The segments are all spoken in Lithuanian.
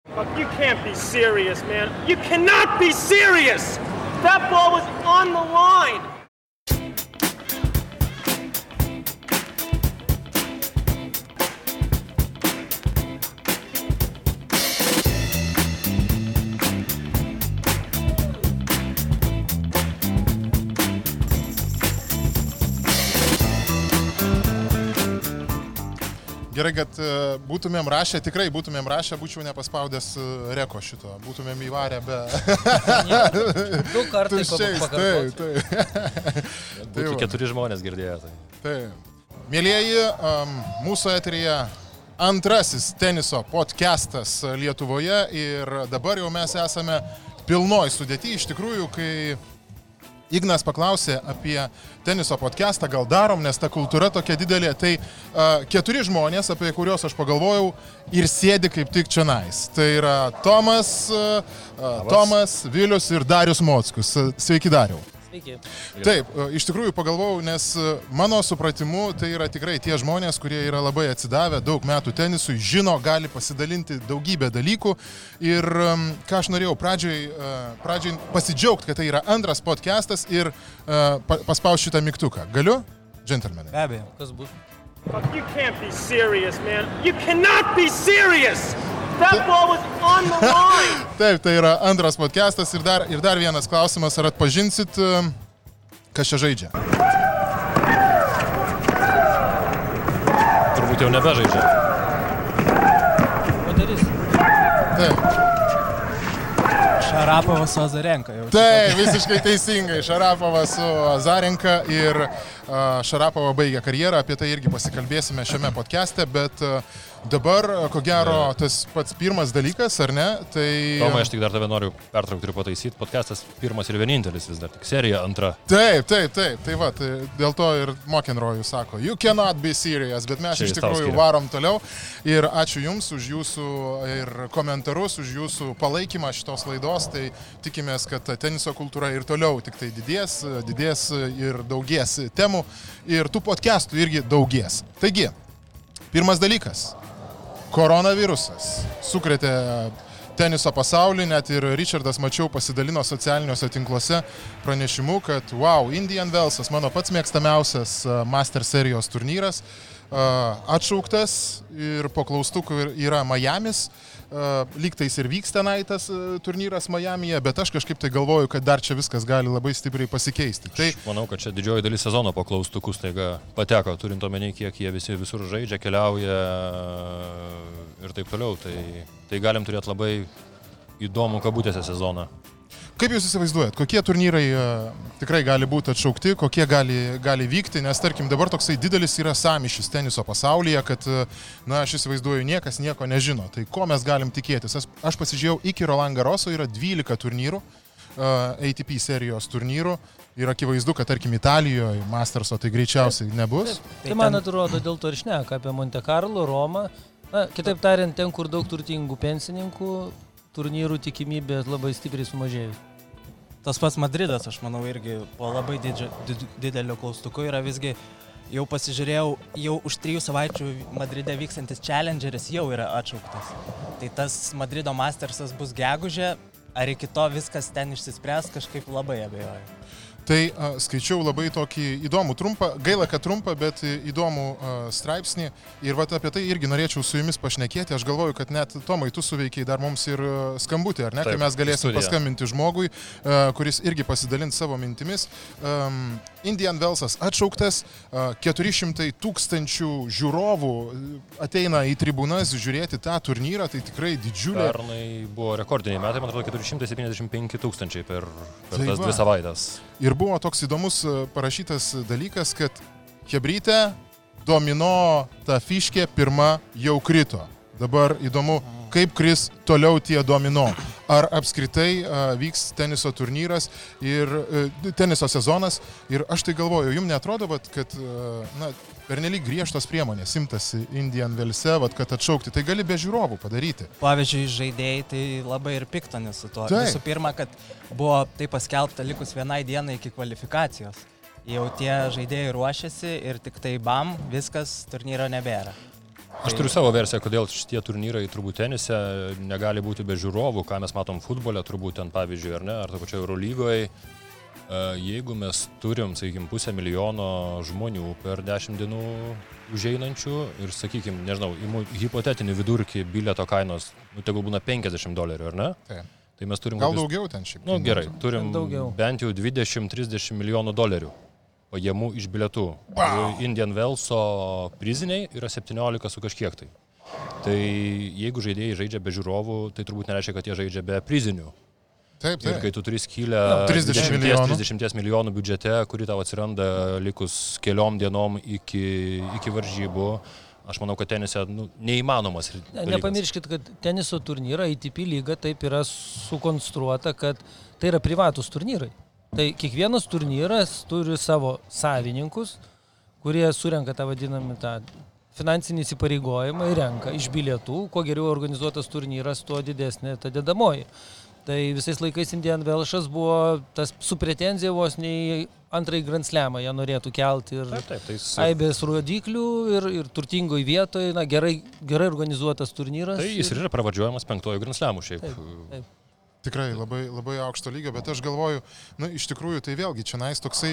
You can't be serious, man. You cannot be serious. That ball was on the line. Gerai, kad būtumėm rašę, tikrai būtumėm rašę, būčiau nepaspaudęs reko šito, būtumėm įvarę be... Du kartai pakartoti. Taip. Būtų 4 žmonės girdėję. Taip. Mielieji, mūsų eteryje antrasis teniso podcastas Lietuvoje ir dabar jau mes esame pilnoj sudėty. Iš tikrųjų, kai Ignas paklausė apie teniso podcastą, gal darom, nes ta kultūra tokia didelė, tai 4 žmonės, apie kuriuos aš pagalvojau ir sėdi kaip tik čionais. Tai yra Tomas, Vilius ir Darius Mockus. Sveiki, Dariau. Sveiki. Taip, iš tikrųjų pagalvojau, nes mano supratimu tai yra tikrai tie žmonės, kurie yra labai atsidavę daug metų tenisui, žino, gali pasidalinti daugybę dalykų ir ką aš norėjau pradžiai pasidžiaugti, kad tai yra antras podcastas ir paspausti šitą mygtuką. Galiu? Džentelmenai. Be abejo, kas bus? You can't be serious, man. You cannot be serious. That ball was on the line. Taip, tai yra antras podcastas ir dar vienas klausimas, ar atpažinsit, kas čia žaidžia? Turbūt jau nebežaidžia. Moteris. Taip. Šarapovas su Azarenka jau. Taip, visiškai teisingai. Šarapovas su Azarenka ir Šarapova baigė karjerą, apie tai irgi pasikalbėsime šiame podcaste, bet dabar, ko gero, tas pats pirmas dalykas, ar ne? Tai... Tomai, aš tik dar tave noriu pertraukti ir pataisyti. Podcastas pirmas ir vienintelis vis dar, tik serija antra. Taip. Tai va, tai dėl to ir McEnroe sako, you cannot be serious, bet mes iš tikrųjų varom toliau. Ir ačiū Jums už Jūsų ir komentarus, už Jūsų palaikymą šitos laidos. Tai tikimės, kad teniso kultūra ir toliau tik tai didės ir daugės temų. Ir tų podcastų irgi daugės. Taigi, pirmas dalykas. Koronavirusas sukrėtė teniso pasaulį, net ir Richardas, mačiau, pasidalino socialiniuose tinkluose pranešimu, kad wow, Indian Wellsas, mano pats mėgstamiausias Master serijos turnyras, atšauktas ir po klaustukų yra Miamis. Lygtais ir vyks tenai tas turnyras Miamyje, bet aš kažkaip tai galvoju, kad dar čia viskas gali labai stipriai pasikeisti. Tai... Aš manau, kad čia didžioji dalis sezono po klaustukų staiga pateko, turint omeny, kiek jie visi visur žaidžia, keliauja ir taip toliau. Tai galim turėti labai įdomų kabutėse sezoną. Kaip Jūs įsivaizduojat, kokie turnyrai tikrai gali būti atšaukti, kokie gali vykti, nes tarkim dabar toksai didelis yra sąmyšis teniso pasaulyje, kad, aš įsivaizduoju, niekas nieko nežino. Tai ko mes galim tikėtis? Aš pasižiūrėjau, iki Roland Garroso yra 12 turnyrų, ATP serijos turnyrų ir akivaizdu, kad tarkim Italijoje Masterso tai greičiausiai nebus. Tai man atrodo, dėl to ir šneka apie Monte Carlo, Romą. Kitaip tariant, ten, kur daug turtingų pensininkų, turnyrų tikimybė labai stipriai sumažėjus. Tas pats Madridas, aš manau, irgi po labai didelio klaustuko yra visgi, jau pasižiūrėjau, jau už 3 savaičių Madride vykstantis Challengeris jau yra atšauktas. Tai tas Madrido Mastersas bus gegužė, ar iki to viskas ten išsispręs, kažkaip labai abejoju. Tai skaičiau labai tokį įdomų trumpą, gaila, kad trumpą, bet įdomų straipsnį ir vat apie tai irgi norėčiau su Jumis pašnekėti. Aš galvoju, kad net Tomai, tu suveikiai dar mums ir skambutį, ar ne? Taip, kai mes galėsim studija. paskambinti žmogui, kuris irgi pasidalins savo mintimis. Indian Wellsas atšauktas, 400 000 žiūrovų ateina į tribūnas žiūrėti tą turnyrą, tai tikrai didžiulė. Pernai buvo rekordiniai metai, man atrodo, 475 000 per Tai tas va. 2 savaitės. Ir buvo toks įdomus parašytas dalykas, kad chebrytė domino ta fiškė pirma jau krito. Dabar įdomu, kaip kris toliau tie domino. Ar apskritai vyks teniso turnyras ir teniso sezonas. Ir aš tai galvoju, jums neatrodo, kad pernelyg griežtos priemonės imtasi Indian Wellse, kad atšaukti, tai gali be žiūrovų padaryti. Pavyzdžiui, žaidėjai tai labai ir piktonis su tuo. Taip. Visų pirma, kad buvo tai paskelbta likus vienai dienai iki kvalifikacijos. Jau tie žaidėjai ruošiasi ir tik tai bam, viskas, turnyro nebėra. Aš turiu savo versiją, kodėl šitie turnyrai turbūt tenise negali būti be žiūrovų, ką mes matom futbole, turbūt ten pavyzdžiui, ar ne, ar to pačioje Eurolygoje. Jeigu mes turim, sakykime, 500 000 žmonių per 10 dienų užeinančių ir, sakykime, nežinau, hipotetinį vidurkį bilieto kainos, tegul būna $50, ar ne? Taip. Tai mes turim... Gal daugiau ten šiaip. Gerai, turim bent jau $20-30 milijonų pajamų iš bilietų. Wow. Indian Wellso priziniai yra 17 su kažkiek tai. Tai jeigu žaidėjai žaidžia be žiūrovų, tai turbūt nereiškia, kad jie žaidžia be prizinių. Taip. Ir kai tu turi skylę 30 milijonų biudžete, kuri tau atsiranda likus keliom dienom iki varžybų, aš manau, kad tenise neįmanomas. Nepamirškit, kad teniso turnyrą ATP lyga taip yra sukonstruota, kad tai yra privatus turnyrai. Tai kiekvienas turnyras turi savo savininkus, kurie surenka tą vadinamą finansinį įsipareigojimą ir renka iš bilietų. Kuo geriau organizuotas turnyras, tuo didesnė ta dedamoji. Tai visais laikais Indian Welshas buvo tas su pretenzija vos nei antrąjį Grand Slamą jie norėtų kelti ir aibės rodiklių ir turtingoj vietoje, gerai organizuotas turnyras. Tai jis ir yra pravardžiuojamas 5. Grand Slamų šiaip. Taip. Tikrai labai, labai aukšto lygio, bet aš galvoju, iš tikrųjų tai vėlgi čia toksai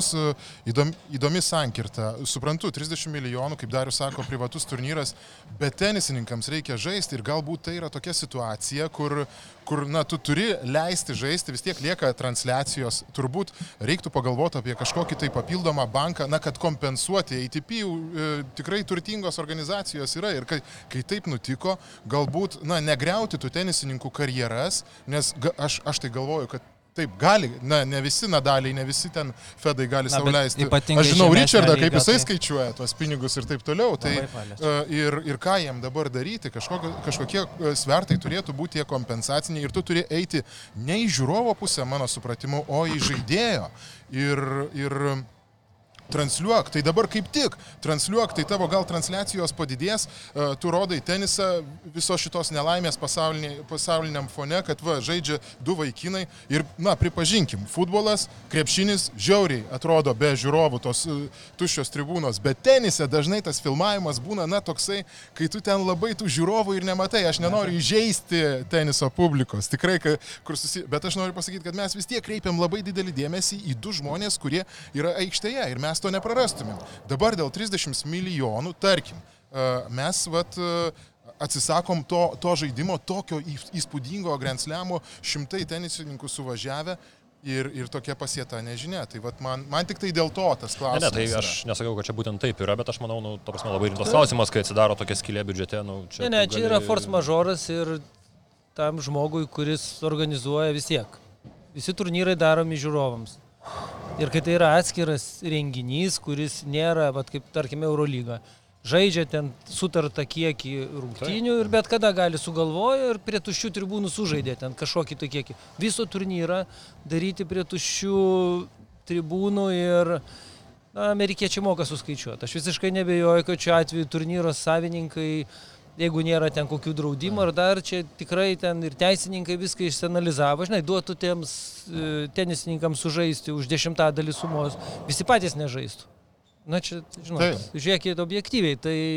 įdomi sankirta. Suprantu, 30 milijonų, kaip Darius sako, privatus turnyras, bet tenisininkams reikia žaisti ir galbūt tai yra tokia situacija, kur tu turi leisti žaisti, vis tiek lieka transliacijos. Turbūt reiktų pagalvoti apie kažkokį tai papildomą banką, kad kompensuoti. ATP tikrai turtingos organizacijos yra ir kai taip nutiko, galbūt negriauti tų tenisininkų karjeras, nes aš tai galvoju, kad taip gali, ne visi Nadaliai, ne visi ten Fedai gali sau leisti. Aš žinau Richardą, kaip jisai skaičiuoja tuos pinigus ir taip toliau. Tai, ir ką jiem dabar daryti, kažkokie svertai turėtų būti tie kompensaciniai ir tu turi eiti ne į žiūrovo pusę, mano supratimu, o į žaidėjo. Ir transliuok, tai dabar kaip tik transliuok, tai tavo gal transliacijos padidės, tu rodai tenisą viso šitos nelaimės pasauliniam fone, kad žaidžia 2 vaikinai ir, pripažinkim, futbolas, krepšinis žiauriai atrodo be žiūrovų tos tuščios tribūnos, bet tenise dažnai tas filmavimas būna, toksai, kai tu ten labai tų žiūrovų ir nematai, aš nenoriu įžeisti teniso publikos, tikrai, bet aš noriu pasakyti, kad mes vis tiek kreipiam labai didelį dėmesį į 2 žmonės, kurie yra aikštėje ir mes to neprarastumėm. Dabar dėl 30 milijonų, tarkim, mes atsisakom to žaidimo, tokio įspūdingo Grand Slamo, 100 tenisininkų suvažiavę ir tokia pasieta nežinia. Tai man tik tai dėl to tas klausimas. Ne, tai aš nesakau, kad čia būtent taip yra, bet aš manau, labai rimtas klausimas, kai atsidaro tokia skylė biudžete. Čia yra force majoras ir tam žmogui, kuris organizuoja vis tiek. Visi turnyrai daromi žiūrovams. Ir kai tai yra atskiras renginys, kuris nėra, kaip tarkime Eurolyga, žaidžia ten sutartą kiekį rungtynių ir bet kada gali sugalvoja ir prie tuščių tribūnų sužaidė ten kažkokį tai kiekį. Viso turnyrą daryti prie tuščių tribūnų ir amerikiečiai moka suskaičiuoti. Aš visiškai nebejoju, kad šiuo atveju turnyro savininkai, jeigu nėra ten kokių draudimų ar dar, čia tikrai ten ir teisininkai viską išsianalizavo. Žinai, duotų tiems tenisininkams sužaisti už 10% sumos, visi patys nežaistų. Čia, žinot, žiūrėkit objektyviai,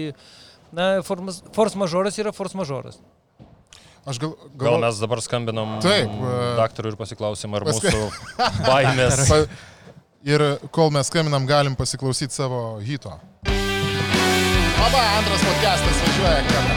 tai force majoras yra force majoras. Gal mes dabar skambinam daktarui ir pasiklausim, ar mūsų baimės. Ir kol mes skambinam, galim pasiklausyti savo hito. Antras podcastas važiuoja kartą.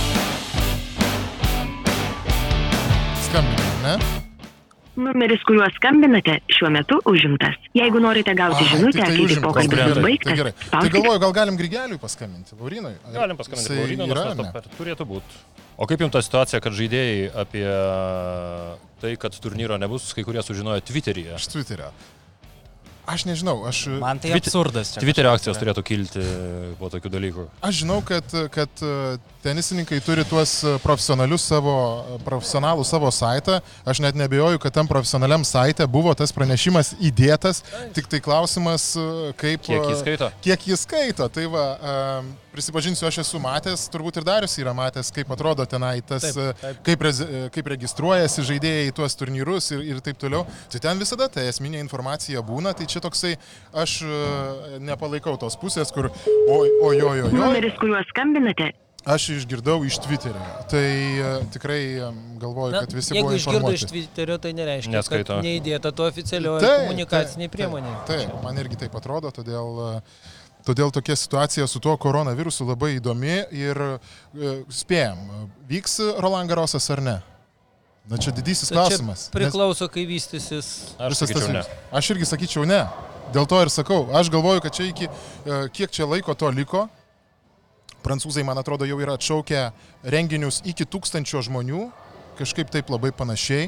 Skambinam, ne? Numeris, kuriuo skambinate, šiuo metu užimtas. Jeigu norite gauti žinutę, kai pokalbis baigtas, tai galvoju, gal galim Grigeliui paskambinti, Laurinui? Galim paskambinti Laurinui, turėtų būti. O kaip jums ta situacija, kad žaidėjai apie tai, kad turnyro nebus, kai kurie sužinojo Twitteryje? Iš Twitterio. Aš nežinau, Man tai absurdas čia. Twitterio akcijos turėtų kilti po tokių dalykų. Aš žinau, kad tenisininkai turi tuos profesionalų savo saitą. Aš net nebejoju, kad tam profesionaliam saite buvo tas pranešimas įdėtas. Tik tai klausimas, Kiek jis skaito? Kiek jis skaito. Tai prisipažinsiu, aš esu matęs, turbūt ir Darius yra matęs, kaip atrodo tenai tas, kaip registruojasi žaidėjai į tuos turnyrus ir taip toliau. Tai ten visada ta esminė informacija būna, tai čia čia toksai, aš nepalaikau tos pusės, kur oi. Numeris, kuriuo skambinate. Aš išgirdau iš Twitterio, tai tikrai galvoju, kad visi buvo informuoti. Jeigu išgirdo iš Twitterio, tai nereiškia, kad neįdėta to oficialioje komunikaciniai priemonė. Taip, man irgi taip atrodo, todėl tokia situacija su tuo koronavirusu labai įdomi ir spėjam, vyks Roland Garrosas ar ne? Na čia didysis klausimas. Čia priklauso, kai vystysis. Aš sakyčiau ne. Aš irgi sakyčiau ne. Dėl to ir sakau, aš galvoju, kad čia kiek čia laiko to liko. Prancūzai, man atrodo, jau yra atšaukę renginius iki 1000 žmonių, kažkaip taip labai panašiai.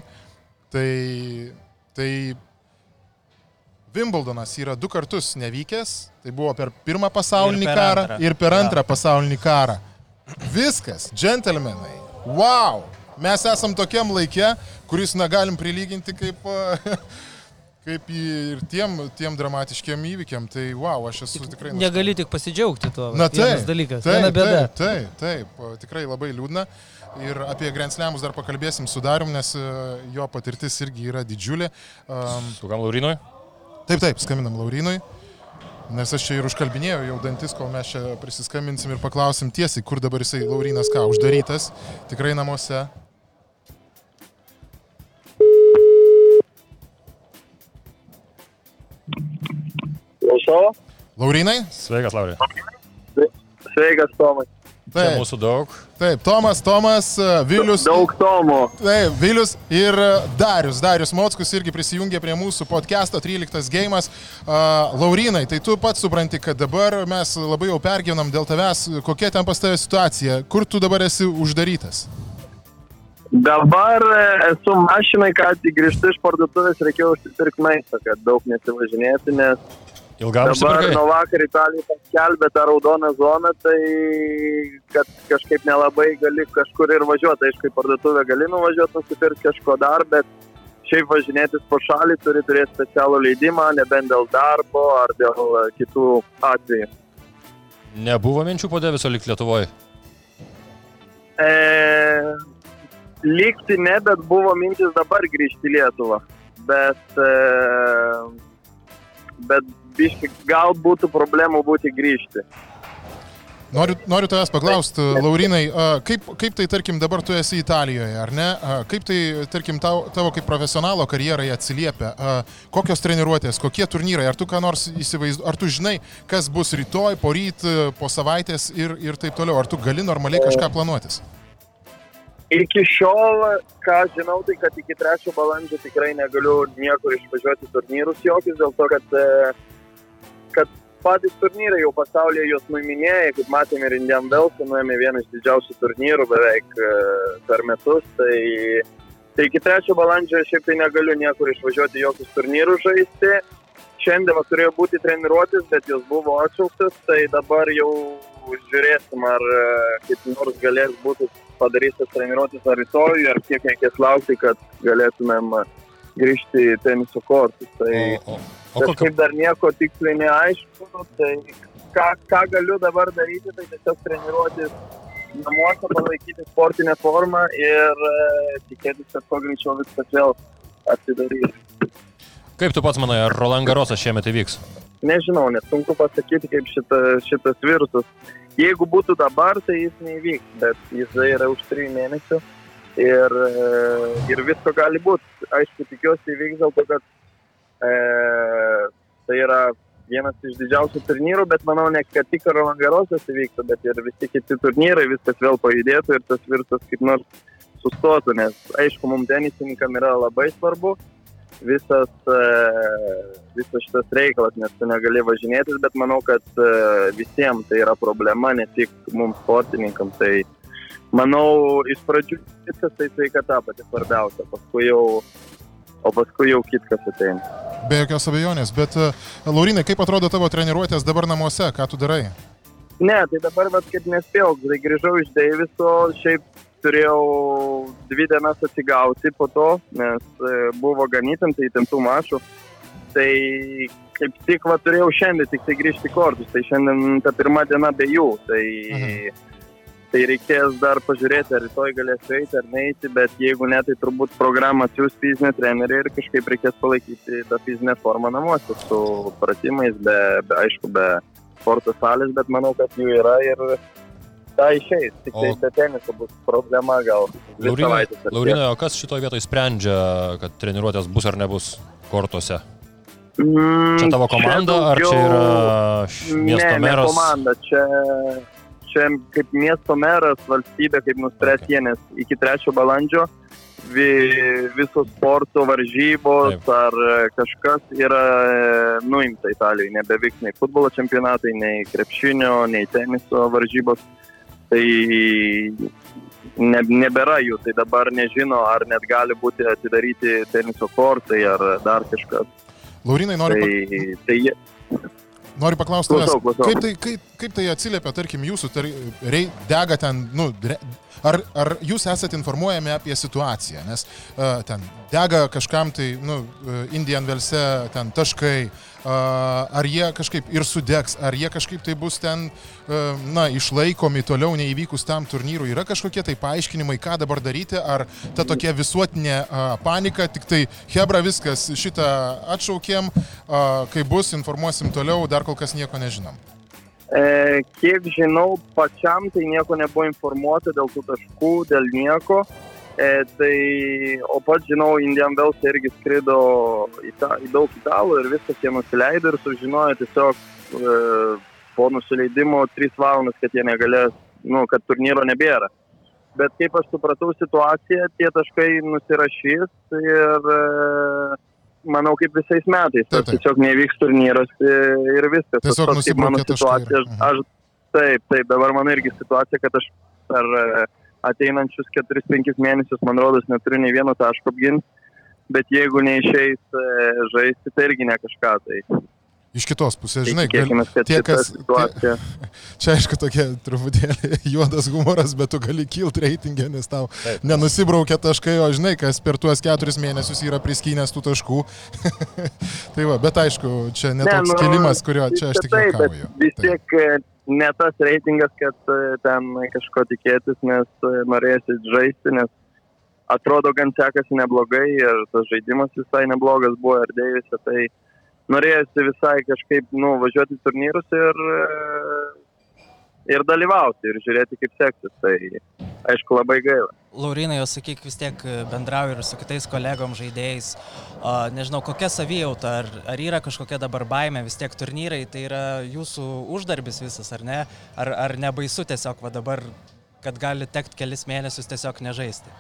Tai Wimbledonas yra 2 kartus nevykęs, tai buvo per pirmą pasaulinį karą ir per antrą pasaulinį karą. Viskas, džentelmenai, wow, mes esam tokiam laike, kuris galim prilyginti kaip ir tiem dramatiškiam įvykiam, tai wow, aš esu tikrai... Negali tik pasidžiaugti tuo, vienas dalykas, viena bėda. Taip, tikrai labai liūdna. Ir apie Grand Slamus dar pakalbėsim su Darium, nes jo patirtis irgi yra didžiulė. Skam Laurinui? Taip, skambinam Laurinui, nes aš čia ir užkalbinėjau jau dantis, kol mes čia prisiskambinsim ir paklausim tiesiai, kur dabar jisai Laurinas uždarytas, tikrai namuose. Laurinai? Sveikas, Laurai. Sveikas, Tomai. Čia mūsų daug. Taip, Tomas, Vilius. Daug Tomų. Taip, Vilius ir Darius Mockus irgi prisijungė prie mūsų podcast'o 13 geimas. Laurinai, tai tu pats supranti, kad dabar mes labai jau pergyvenam dėl tavęs. Kokia ten pas tavę situacija? Kur tu dabar esi uždarytas? Dabar esu mašinai, kad grįžtu iš parduotuvės, reikėjo užsipirkti maistą, kad daug nesivažinėti, nes ilgam dabar nuo vakar Italija paskelbė tą raudoną zoną, tai kad kažkaip nelabai gali kažkur ir važiuoti. Aišku, į parduotuvę gali nuvažiuoti, nusipirkti kažko dar, bet šiaip važinėtis po šalį turi turėti specialų leidimą, nebent dėl darbo ar dėl kitų atvejų. Nebuvo minčių po Deviso likti Lietuvoje? Likti ne, bet buvo mintis dabar grįžti į Lietuvą. Bet biškai gal būtų problemų būti grįžti. Noriu tavęs paklausti, Laurinai, kaip tai, tarkim, dabar tu esi Italijoje, ar ne? Kaip tai, tarkim, tavo kaip profesionalo karjerai atsiliepia? Kokios treniruotės, kokie turnyrai? Ar tu ką nors įsivaizduoji? Ar tu žinai, kas bus rytoj, poryt, po savaitės ir taip toliau? Ar tu gali normaliai kažką planuotis? Iki šiol, ką žinau, tai kad iki 3 balandžio tikrai negaliu niekur išvažiuoti turnyrus jokius, dėl to, kad patys turnyrai jau pasaulyje juos nuiminėja, kaip matėme ir Indian Wells'ą, nuėmė vieną iš didžiausių turnyrų beveik per metus, tai iki 3 balandžio šiaip tai negaliu niekur išvažiuoti jokius turnyrus žaisti. Šiandien turėjo būti treniruotis, bet jos buvo atšauktas, tai dabar jau žiūrėsim, ar kaip nors galės būti padarytas treniruotis ar rytoj, ar kiek reikės laukti, kad galėtumėm grįžti į teniso kortus. Tai kažkaip dar nieko tiksliai neaišku, tai ką galiu dabar daryti, tai tiesiog treniruotis namuose, palaikyti sportinę formą ir tikėtis, kad kuo greičiau viskas vėl atsidarys. Kaip tu pats manai, ar Roland Garrosas šiemet įvyks? Nežinau, nes sunku pasakyti, kaip šitas virusas. Jeigu būtų dabar, tai jis neįvyks, bet jis yra už 3 mėnesių ir visko gali būti. Aišku, tikiuosi įvyks dėl to, kad tai yra vienas iš didžiausių turnyrų, bet manau ne, kad tik Roland Garrosas įvyktų, bet ir visi kiti turnyrai, viskas vėl pajudėtų ir tas virusas kaip nors sustotų, nes aišku, mums tenisininkam yra labai svarbu visas šitas reikalas, nes tu negali važinėtis, bet manau, kad visiems tai yra problema, ne tik mums sportininkam. Tai manau, iš pradžių viskas tai sveikata pati svarbiausia, paskui jau kitkas ateina. Be jokios abejonės, bet Laurinai, kaip atrodo tavo treniruotės dabar namuose, ką tu darai? Ne, tai dabar kaip nespėjau, tai grįžau iš Deiviso, šiaip turėjau 2 dienas atsigauti po to, nes buvo ganėtinai įtemptų mačų. Tai kaip tik turėjau šiandien tik tai grįžti kortus, tai šiandien ta pirma diena be jų. Tai reikės dar pažiūrėti, ar rytoj galės eiti ar neiti, bet jeigu ne, tai turbūt programą atsiūs fizinė trenerė ir kažkaip reikės palaikyti tą fizinę formą namuose su pratimais, aišku, be sporto salės, bet manau, kad jų yra ir tą išeis. Tik tai be teniso bus problema gal. Laurinai, o kas šitoje vietoje sprendžia, kad treniruotės bus ar nebus kortuose? Čia tavo komanda, ar čia yra miesto meras? Ne komanda, čia kaip miesto meras valstybė, kaip nuspręs jie, nes iki 3 balandžio visos sporto varžybos ar kažkas yra nuimta Italijoje. Nebevyks nei futbolo čempionatai, nei krepšinio, nei teniso varžybos. Tai nebėra jų, tai dabar nežino, ar net gali būti atidaryti teniso kortai ar dar kažkas. Laurinai, noriu paklausti tavęs, kaip tai atsiliepia, tarkim, jūsų dega ten, ar jūs esate informuojami apie situaciją, nes ten dega kažkam tai, Indian Velse ten taškai, ar jie kažkaip ir sudegs, ar jie kažkaip tai bus ten, išlaikomi toliau neįvykus tam turnyrui, yra kažkokie tai paaiškinimai, ką dabar daryti, ar ta tokia visuotinė panika, tik tai hebra viskas šitą atšaukėm, kai bus, informuosim toliau, dar kol kas nieko nežinom. Kiek žinau, pačiam tai nieko nebuvo informuota dėl tų taškų, dėl nieko. O pats žinau, Indian Wells irgi skrido į daug italų ir viskas jie nusileido ir sužinojo tiesiog po nusileidimo 3 valandas, kad jie negalės, kad turnyro nebėra. Bet kaip aš supratau situaciją, tie taškai nusirašys ir manau, kaip visais metais. Tiesiog nevyks turnyras ir viskas. Tiesiog nusibraukė taškai. Taip, dabar mano irgi situacija, kad aš per ateinančius 4-5 mėnesius, man rodos, neturiu nei vieno taško apginti, bet jeigu neišeis žaisti, tai irgi ne kažką. Tai. Iš kitos pusės, žinai, čia aišku tokia truputėlį juodas humoras, bet tu gali kilt reitingę, nes tau nenusibraukia taškai, o žinai, kas per tuos 4 mėnesius yra priskynęs tų taškų. Tai va, bet aišku, čia netoks kilimas, kurio čia aš tik juokauju. Vis tiek ne tas reitingas, kad ten kažko tikėtis, nes norėsi žaisti, nes atrodo gan sekasi neblogai ir tas žaidimas visai neblogas buvo ir Deivise, tai norėjusi visai kažkaip važiuoti į turnyrus ir dalyvauti ir žiūrėti, kaip seksis. Tai aišku, labai gaila. Laurinai, jau sakyk, vis tiek bendrauju ir su kitais kolegom žaidėjais. Nežinau, kokia savijauta, ar yra kažkokia dabar baimė, vis tiek turnyrai, tai yra jūsų uždarbis visas, ar ne? Ar nebaisu tiesiog dabar, kad gali tekti kelis mėnesius tiesiog nežaisti?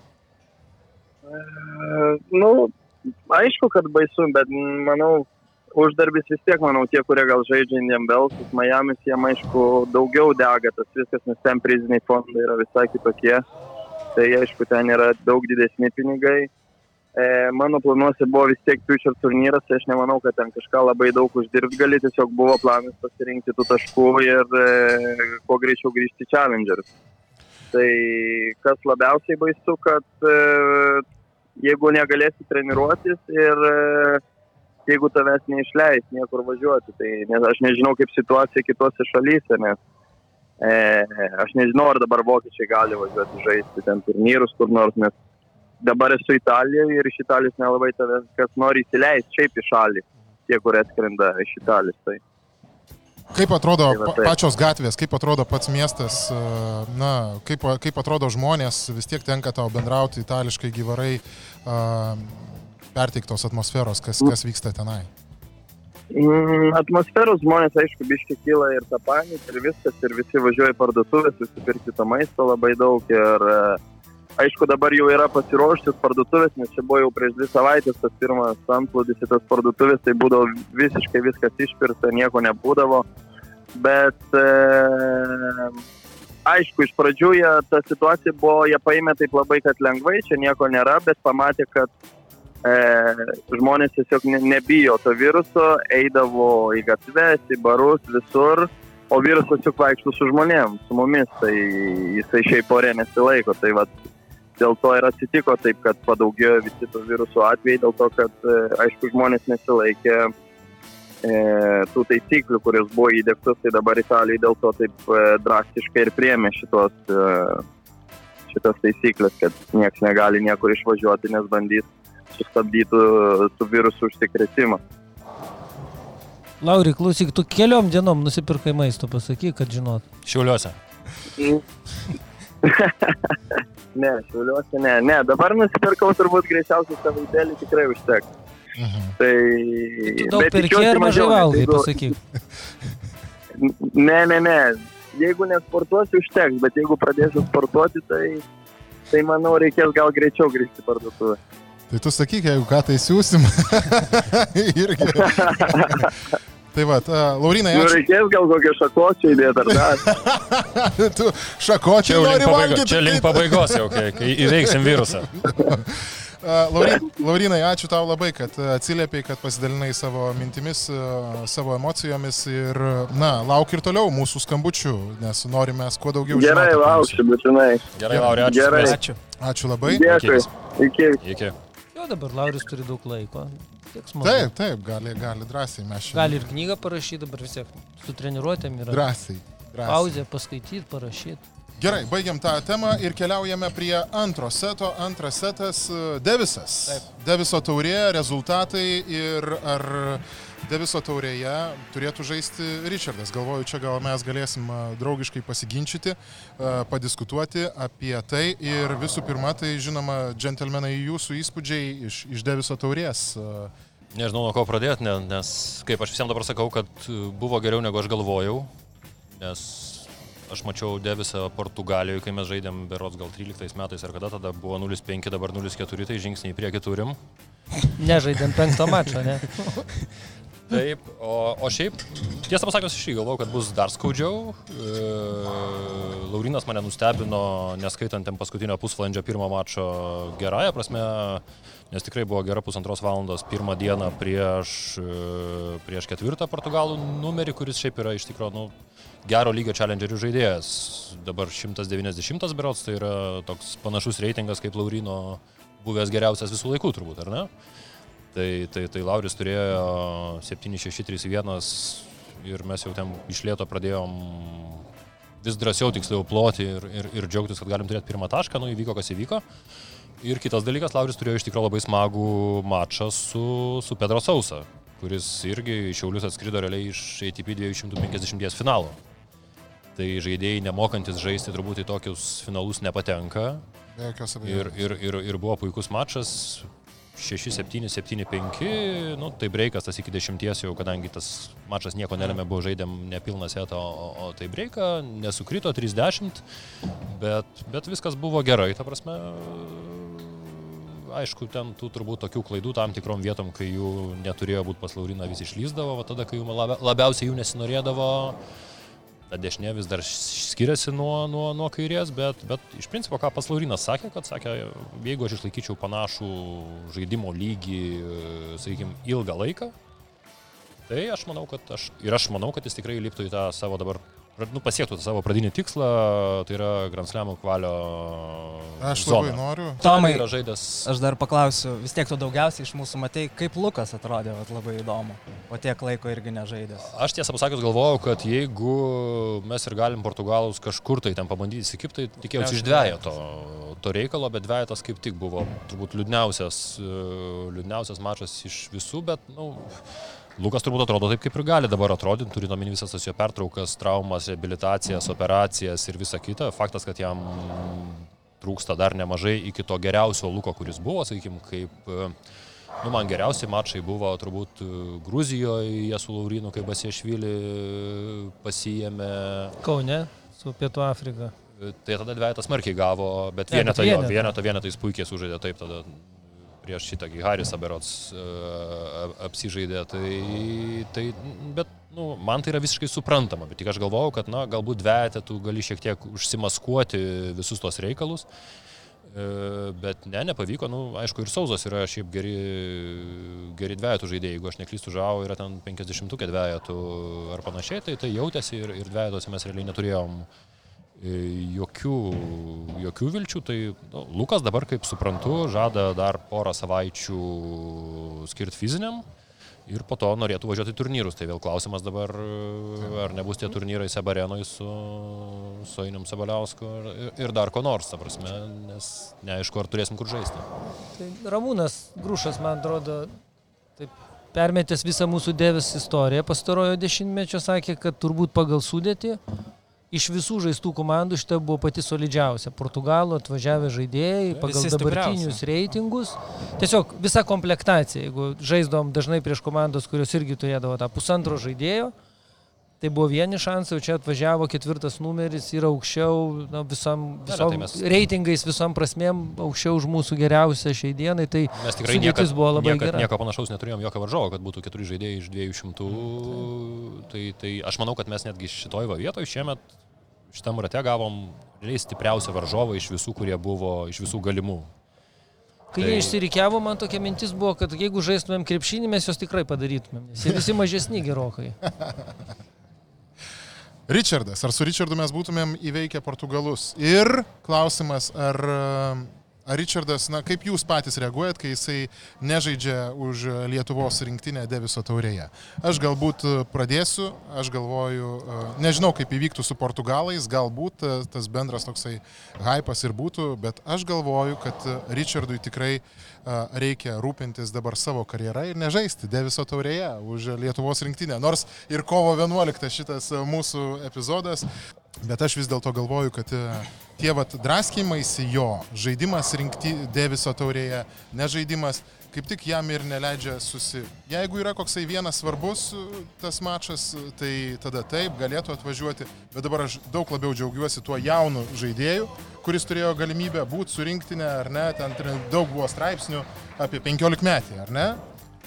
Aišku, kad baisu, bet manau, uždarbis vis tiek, manau, tie, kurie gal žaidžia Indian Wells, Miamis, jiem aišku daugiau dega tas viskas, nes ten priziniai fondai yra visai kitokie. Tai aišku, ten yra daug didesni pinigai. Mano planuose buvo vis tiek Future turnyras, tai aš nemanau, kad ten kažką labai daug uždirbti gali, tiesiog buvo planas pasirinkti tų taškų ir kuo greičiau grįžti į Challengers. Tai kas labiausiai baisu, kad jeigu negalėsi treniruotis ir jeigu tavęs neišleis niekur važiuoti, tai nes aš nežinau, kaip situacija kitose šalyse, nes aš nežinau, ar dabar vokiečiai gali važiuoti žaisti ten turnyrus kur nors, nes dabar esu Italijoje ir iš Italijos nelabai tavęs kas nori įsileisti šiaip į šalį, tie, kurie atskrenda iš Italijos. Tai. Kaip atrodo pačios gatvės, kaip atrodo pats miestas, kaip atrodo žmonės, vis tiek tenka tau bendrauti itališkai gyvarai, perteiktos atmosferos, kas vyksta tenai? Atmosferos žmonės, aišku, biškai kyla ir tą paniką ir viskas, ir visi važiuoja į parduotuvės, susipirkti to maisto labai daug ir aišku, dabar jau yra pasiruošusios parduotuvės, nes čia buvo jau prieš 2 savaitės tas pirmas antplūdis į tas parduotuvės, tai būdavo visiškai viskas išpirta, nieko nebūdavo, bet aišku, iš pradžių ta situacija buvo, jie paėmė taip labai, kad lengvai, čia nieko nėra, bet pamatė, kad žmonės tiesiog nebijo to viruso, eidavo į gatves, į barus, visur, o virusas juk vaikšto su žmonėm, su mumis, tai jisai šiaip ore nesilaiko. Tai dėl to ir atsitiko taip, kad padaugėjo visi to viruso atvejai, dėl to, kad, aišku, žmonės nesilaikė tų taisyklių, kuris buvo įdėktus, tai dabar Italijai dėl to taip drastiškai ir priėmė šitas taisyklės, kad nieks negali niekur išvažiuoti, nes bandys sustabdyti tų virusų užsikrėtimą. Lauri, klausyk, tu keliom dienom nusipirkai maisto, pasakyk, kad žinot. Šiauliuose. Ne, Šiauliuose ne. Dabar nusipirkau turbūt greičiausiai savaitėlį tikrai užteks. Tai... Tu daug perki ar mažai valgai, pasakyk. Ne. Jeigu nesportuosiu, užteks, bet jeigu pradėsiu sportuoti, tai manau, reikės gal greičiau grįžti parduotuvę. Tai tu sakyk, jeigu ką tai siūsim. Irgi. Tai va, Laurinai, ačiū. Reikės gal kokio šakočio įdėti ar dar. Tu šakočiai nori valgyti. Čia link pabaigos jau, kai įveiksim virusą. Laurinai, ačiū tau labai, kad atsiliepiai, kad pasidalinai savo mintimis, savo emocijomis ir, lauk ir toliau mūsų skambučių, nes norime kuo daugiau žinoti. Gerai, lauksiu, būtinai. Gerai, Lauri, ačiū. Gerai. Ačiū labai. Dėkui. Iki. Jo, dabar Lauris turi daug laiko. Taip, gali drąsiai mes šiandien. Gali ir knygą parašyti, dabar vis tiek su treniruotėm yra. Drąsiai. Pauzė, paskaityti, parašyti. Gerai, baigiam tą temą ir keliaujame prie antro seto. Antras setas Davisas. Taip. Daviso taurė, rezultatai ir ar Daviso taurėje turėtų žaisti Richardas. Galvoju, čia gal mes galėsim draugiškai pasiginčyti, padiskutuoti apie tai. Ir visų pirma, tai žinoma, džentelmenai, jūsų įspūdžiai iš Daviso taurės. Nežinau, nuo ko pradėti, nes kaip aš visiems dabar sakau, kad buvo geriau negu aš galvojau, nes aš mačiau Davisą Portugalijoje, kai mes žaidėm berods gal 13 metais ar kada, tada buvo 0-5, dabar 0-4, tai žingsniai į priekį turim. Nežaidėm 5 mačo, ne? Taip, o šiaip, tiesą pasakius, aš galvojau, kad bus dar skaudžiau. Laurinas mane nustebino, neskaitant paskutinio pusvalandžio pirmo mačo gerąją prasme, nes tikrai buvo gera 1,5 valandos pirmą dieną prieš ketvirtą Portugalų numerį, kuris šiaip yra iš tikrųjų gero lygio challengerių žaidėjas. Dabar 190 berods, tai yra toks panašus reitingas kaip Laurino buvęs geriausias visų laikų turbūt, ar ne? Tai Lauris turėjo 7-6-3-1 ir mes jau ten iš lėto pradėjom vis drąsiau tiksliau ploti ir džiaugtis, kad galim turėti pirmą tašką, įvyko kas įvyko. Ir kitas dalykas, Lauris turėjo iš tikrųjų labai smagų mačą su Pedro Sousa, kuris irgi iš Šiaulius atskrido realiai iš ATP 250 finalo. Tai žaidėjai nemokantis žaisti turbūt į tokius finalus nepatenka. Be jokios abejonės. Ir buvo puikus mačas. 6-7, 7-5, tai breikas tas iki 10 jau, kadangi tas mačas nieko nelėmė, buvo žaidėm nepilną setą, o tai breiką, nesukrito 30, bet viskas buvo gerai, ta prasme, aišku, ten tų turbūt tokių klaidų tam tikrom vietom, kai jų neturėjo būti pas Lauriną, vis išlysdavo, tada, kai jų labiausiai jų nesinorėdavo, ta dešinė vis dar skiriasi nuo kairės, bet iš principo, ką pas Laurinas sakė, jeigu aš išlaikyčiau panašų žaidimo lygį, sakykime, ilgą laiką, tai aš manau, kad jis tikrai liptų į tą savo dabar, pasiektų tą savo pradinį tikslą, tai yra Grand Slamų kvalio aš zoną. Labai noriu. Tomai, yra žaidęs... aš dar paklausiu, vis tiek tu daugiausiai iš mūsų matei, kaip Lukas atrodė, labai įdomu, o tiek laiko irgi nežaidęs. Aš tiesą pasakius galvojau, kad jeigu mes ir galim Portugalus kažkur tai ten pabandyti įsikipti, tai tikėjausi iš dvejeto reikalo, bet dvejetas kaip tik buvo turbūt liūdniausias mačas iš visų, bet, Lukas turbūt atrodo taip, kaip ir gali dabar atrodyti, turint omeny visas tas jo pertraukas, traumas, reabilitacijas, operacijas ir visa kita. Faktas, kad jam trūksta dar nemažai iki to geriausio Luko, kuris buvo, sakykime, kaip, man geriausi mačai buvo turbūt Gruzijoje, jie su Laurinu, kai Basiešvili pasiėmė. Kaune, su Pietų Afrika. Tai tada dvejetas smarkiai gavo, bet vienetą jis puikiai sužaidė taip tada. Prieš šitą Harisą berods apsižaidė, bet man tai yra visiškai suprantama, bet tik aš galvojau, kad galbūt dvejete tu gali šiek tiek užsimaskuoti visus tos reikalus, bet nepavyko, aišku ir Sauzas yra šiaip geri dvejetų žaidėjai, jeigu aš neklystu, Žao yra ten 50-ukė dvejetų ar panašiai, tai jautėsi ir dvejetuose mes realiai neturėjom jokių vilčių, tai Lukas dabar, kaip suprantu, žada dar porą savaičių skirti fiziniam ir po to norėtų važiuoti į turnyrus. Tai vėl klausimas dabar, ar nebus tie turnyrai Sebarenoj su Ainium Sabaliausku ir dar ko nors, ta prasme, nes neaišku, ar turėsim kur žaisti. Tai Ramūnas Grušas, man atrodo, taip permetęs visą mūsų Devis istoriją pastarojo dešimtmečio, sakė, kad turbūt pagal sudėtį iš visų žaistų komandų šita buvo pati solidžiausia. Portugalų atvažiavę žaidėjai pagal dabartinius reitingus. Tiesiog visa komplektacija. Jeigu žaisdom dažnai prieš komandos, kurios irgi turėdavo tą pusantro žaidėjo, tai buvo vieni šansai, o čia atvažiavo 4 numeris ir aukščiau, visom reitingais, visom prasmėm aukščiau už mūsų geriausią šiai dienai. Tai mes tikrai sudėtis buvo labai gera. Nieko panašaus neturėjom jokio varžovo, kad būtų 4 žaidėjai iš 200. Tai aš manau, kad mes netgi šitoj vietoj šiemet šitam rate gavom stipriausią varžovą iš visų, kurie buvo, iš visų galimų. Kai jie išsirikiavo, man tokia mintis buvo, kad jeigu žaistumėm krepšinį, mes jos tikrai padarytumėm, nes jie visi mažesni gerokai. Richardas, ar su Richardu mes būtumėm įveikę Portugalus? Ir klausimas, ar Richardas, kaip jūs patys reaguojat, kai jisai nežaidžia už Lietuvos rinktinę Deviso taurėje? Aš galbūt pradėsiu, aš galvoju, nežinau kaip įvyktų su Portugalais, galbūt tas bendras toksai hypas ir būtų, bet aš galvoju, kad Richardui tikrai reikia rūpintis dabar savo karjerą ir nežaisti Deviso taurėje už Lietuvos rinktinę. Nors ir kovo 11 šitas mūsų epizodas, bet aš vis dėlto galvoju, kad tie draskymaisi jo, žaidimas rinkti Deviso taurėje, nežaidimas, kaip tik jam ir neleidžia Jeigu yra koksai vienas svarbus tas mačas, tai tada taip, galėtų atvažiuoti, bet dabar aš daug labiau džiaugiuosi tuo jaunu žaidėju, kuris turėjo galimybę būti su rinktinė, ar ne, ten daug buvo straipsnių apie 15 metį, ar ne?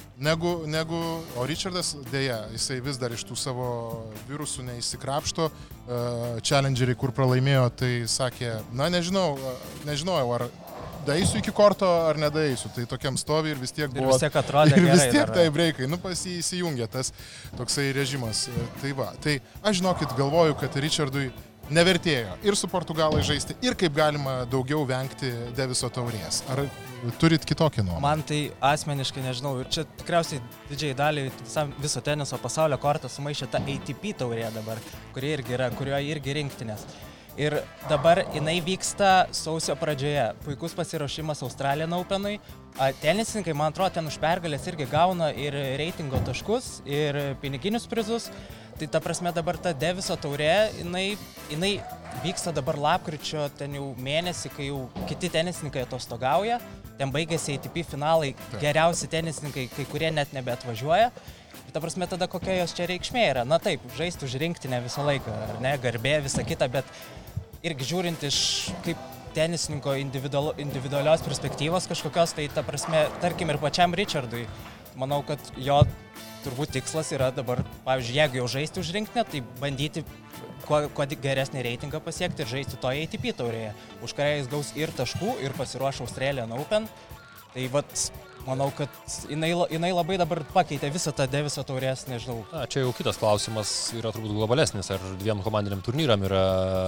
O Richardas, dėja, jisai vis dar iš tų savo virusų neįsikrapšto. Challengeriai, kur pralaimėjo, tai sakė, nežinojau, ar daeisiu iki korto, ar nedaeisiu. Tai tokiam stovi ir vis tiek buvo. Ir vis tiek atrodė gerai. Ir vis tiek tai breikai, pas jį įsijungė tas toksai režimas. Tai aš žinokit, galvoju, kad Richardui nevertėjo ir su Portugalai žaisti, ir kaip galima daugiau vengti Deviso taurės. Ar turit kitokią nuomonę? Man tai asmeniškai nežinau, ir čia tikriausiai didžiai daliai viso teniso pasaulio kortą sumaišė ta ATP taurė dabar, kurioje irgi rinktinės. Ir dabar jinai vyksta sausio pradžioje. Puikus pasiruošimas Australian Openui. Tenisininkai, man atrodo, ten už pergalės irgi gauna ir reitingo taškus, ir piniginius prizus. Tai ta prasme dabar ta Deviso taurė, jinai vyksta dabar lapkričio ten jau mėnesį, kai jau kiti tenisininkai atostogauja. Ten baigėsi ATP finalai, geriausi tenisininkai, kai kurie net nebeatvažiuoja. Ir ta prasme tada kokia jos čia reikšmė yra. Na taip, žaisti už rinktinę visą laiką, ar ne, garbė, visa kita, bet irgi žiūrint iš kaip tenisininko individualios perspektyvos kažkokios, tai ta prasme, tarkim ir pačiam Richardui, manau, kad jo turbūt tikslas yra dabar, pavyzdžiui, jeigu jau žaisti už rinktinę, tai bandyti kuo geresnį reitingą pasiekti ir žaisti toje ATP taurėje, už kurią jis gaus ir taškų, ir pasiruoš Australian Open. Tai manau, kad jinai labai dabar pakeitė visą tą Deviso taurės, nežinau. Čia jau kitas klausimas yra turbūt globalesnis, ar dviem komandiniam turnyram yra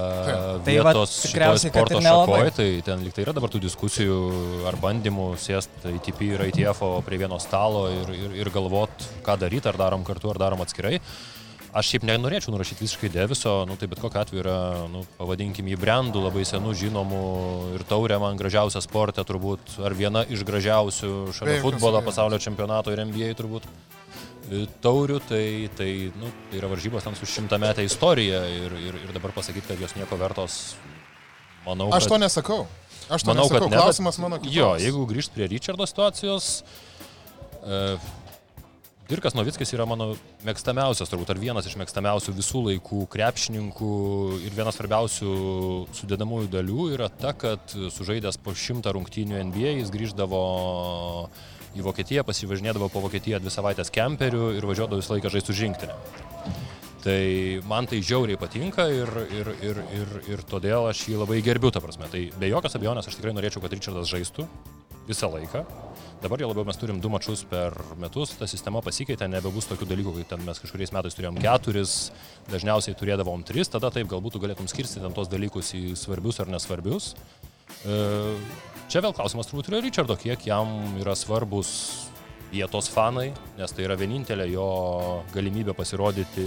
vietos šitoje sporto šakoje, tai ten lyg tai yra dabar tų diskusijų ar bandymų sėsti ATP ir ITF prie vieno stalo ir galvot, ką daryti, ar darom kartu, ar darom atskirai. Aš šiaip nenorėčiau nurašyti visiškai Deviso, tai bet kokiu atveju yra, pavadinkim jį brandų, labai senų, žinomų, ir taurė man gražiausia sporte turbūt, ar viena iš gražiausių šalia futbolo, pasaulio čempionato ir NBA turbūt taurių, tai yra varžybos ten su 100-metę istorija ir dabar pasakyti, kad jos nieko vertos, manau, kad... Aš to nesakau, klausimas mano kitoks. Jo, jeigu grįžt prie Richardo situacijos, Dirkas Novickis yra mano mėgstamiausias, turbūt, ar vienas iš mėgstamiausių visų laikų krepšininkų ir vienas svarbiausių sudedamųjų dalių yra ta, kad sužaidęs po 100 rungtynių NBA jis grįždavo į Vokietiją, pasivažinėdavo po Vokietiją 2 savaitės kemperių ir važiuodavo visą laiką žaisti už rinktinę. Tai man tai žiauriai patinka ir todėl aš jį labai gerbiu, ta prasme. Tai be jokios abejonės aš tikrai norėčiau, kad Richardas žaistų visą laiką. Dabar jau labiau mes turim 2 mačus per metus, ta sistema pasikeitė, nebebus tokių dalykų, kai ten mes kažkuriais metais turėjom 4, dažniausiai turėdavom 3, tada taip galbūt galėtum skirstyti ten tos dalykus į svarbius ar nesvarbius. Čia vėl klausimas turbūt yra Richardo, kiek jam yra svarbus vietos fanai, nes tai yra vienintelė jo galimybė pasirodyti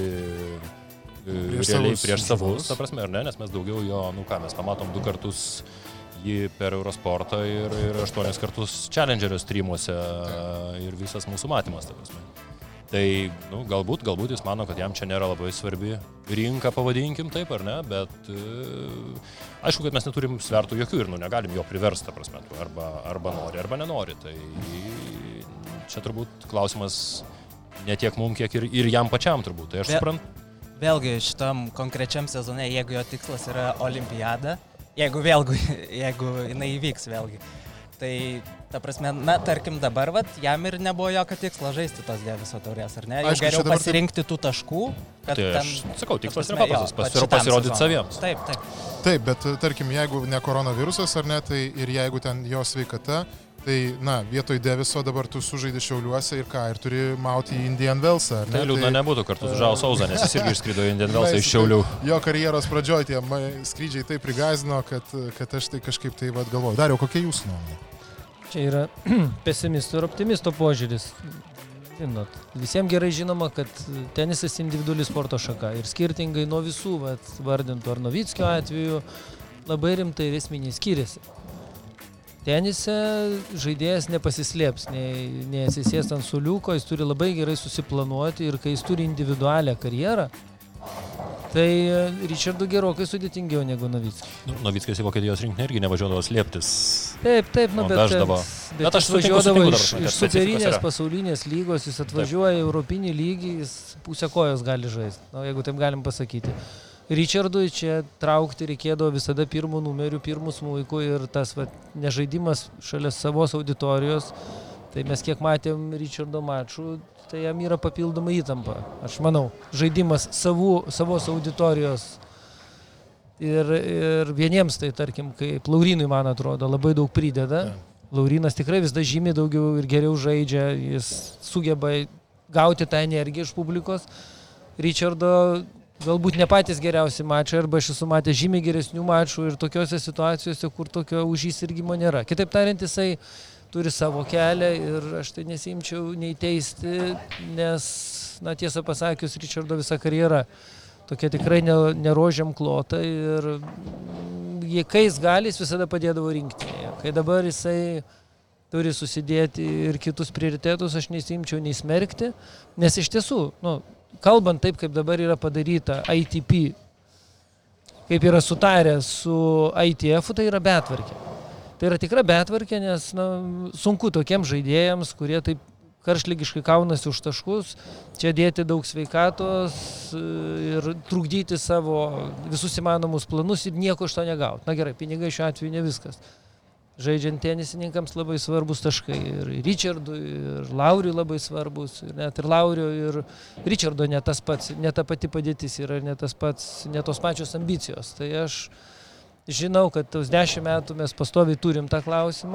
realiai prieš savus, ta prasme, ar ne, nes mes daugiau jo, mes pamatom 2 kartus jį per Eurosportą ir 8 kartus Challengerio streamuose ir visas mūsų matymas, ta prasme. Tai, galbūt jis mano, kad jam čia nėra labai svarbi rinka, pavadinkim taip, ar ne, bet aišku, kad mes neturim svertų jokių ir, negalim jo priversti, ta prasme, arba nori, arba nenori, tai čia turbūt klausimas ne tiek mum, kiek ir jam pačiam turbūt, tai aš suprantu. Vėlgi, šitam konkrečiam sezone, jeigu jo tikslas yra olimpiada, jeigu jinai įvyks vėlgi, tai, ta prasme, tarkim dabar, jam ir nebuvo jokio tikslo žaisti tos Daviso taurės, ar ne? Jau geriau pasirinkti tų taškų, kad tai aš sakau, tikslas yra paprastas, pasirodyti saviems. Taip. Taip, bet tarkim, jeigu ne koronavirusas, ar ne, tai ir jeigu ten jo sveikata, tai, vietoj Daviso dabar tu sužaidi Šiauliuose ir ką, ir turi mauti į Indian Wellsą, ar ne? Tai liūdna nebūtų kartu su Žao Souza, nes jis irgi išskrido į Indian Wellsą iš Šiaulių. Jo karjeros pradžioj tie skrydžiai taip prigazino, kad aš tai kažkaip tai galvoju. Dariau, kokia jūsų nuomonė? Čia yra pesimistų ir optimisto požiūris. Žinot, visiems gerai žinoma, kad tenisas individuali sporto šaka ir skirtingai nuo visų, vardintų ar Novickio atveju, labai rimtai ir esminiai skiriasi. Tenise žaidėjas nepasislėps, nei atsisės ant suoliuko, jis turi labai gerai susiplanuoti ir kai jis turi individualią karjerą, tai Richardui gerokai sudėtingiau negu Novickis. Novickis į Vokietijos rinkinį irgi nevažiuodavo slėptis. Taip, bet aš važiuodavo iš superinės pasaulinės lygos, jis atvažiuoja į europinį lygį, jis pusę kojos gali žaisti, jeigu taip galim pasakyti. Richardui čia traukti reikėdavo visada pirmų numerių, pirmų smuikų ir tas nežaidimas šalia savos auditorijos, tai mes kiek matėm Richardo mačų, tai jam yra papildoma įtampa. Aš manau, žaidimas savos auditorijos ir vieniems tai, tarkim, kaip Laurinui, man atrodo, labai daug prideda. Laurinas tikrai vis dar žymiai daugiau ir geriau žaidžia, jis sugeba gauti tą energiją iš publikos. Richardo galbūt ne patys geriausi mačai, arba aš esu matęs žymiai geresnių mačų ir tokiose situacijose, kur tokio už įsirgimo nėra. Kitaip tariant, jisai turi savo kelią ir aš tai nesiimčiau nei teisti, nes, tiesą pasakius, Richardo visa karjera tokia tikrai nerožiam klota ir kai jis gali, jis visada padėdavo rinktinėje. Kai dabar jisai turi susidėti ir kitus prioritetus, aš nesiimčiau nei smerkti, nes iš tiesų, kalbant taip, kaip dabar yra padaryta ITP, kaip yra sutarę su ITF, tai yra betvarkė. Tai yra tikra betvarkė, nes sunku tokiems žaidėjams, kurie taip karštligiškai kaunasi už taškus, čia dėti daug sveikatos ir trukdyti savo visus įmanomus planus ir nieko iš to negauti. Gerai, pinigai šiuo atveju ne viskas. Žaidžiant tenisininkams labai svarbus taškai ir Richardui, ir Lauriui labai svarbus, ir net ir Laurio, ir Richardo ne ta pati padėtis yra, ne tos pačios ambicijos. Tai aš žinau, kad tos 10 metų mes pastoviai turim tą klausimą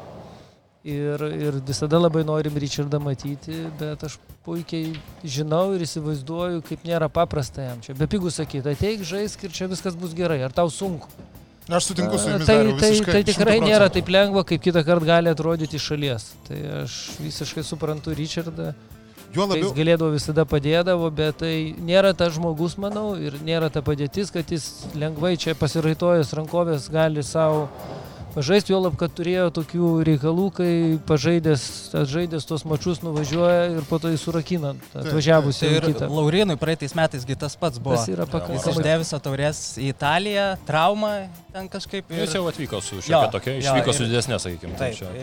ir visada labai norim Richardą matyti, bet aš puikiai žinau ir įsivaizduoju, kaip nėra paprasta jam čia. Be pigų sakyti, ateik, žaisk ir čia viskas bus gerai, ar tau sunku? Aš sutinku su jumis, Dariau, visiškai. Tai tikrai 100%. Nėra taip lengva, kaip kitą kartą gali atrodyti iš šalies. Tai aš visiškai suprantu Richardą. Jis galėdavo visada padėdavo, bet tai nėra tas žmogus, manau, ir nėra ta padėtis, kad jis lengvai čia pasiraitojęs rankovės gali savo pažaisti, juolab, kad turėjo tokių reikalų, kai žaidęs tos mačus nuvažiuoja ir po to jį surakinant, atvažiavus į kitą. Ir Laurinui praeitais metais tas pats buvo. Tas yra pakankamai. Iš Daviso taurės į Italiją, trauma ten kažkaip. Jis jau atvyko su šiokia tokia, išvyko su didesnė, sakykime.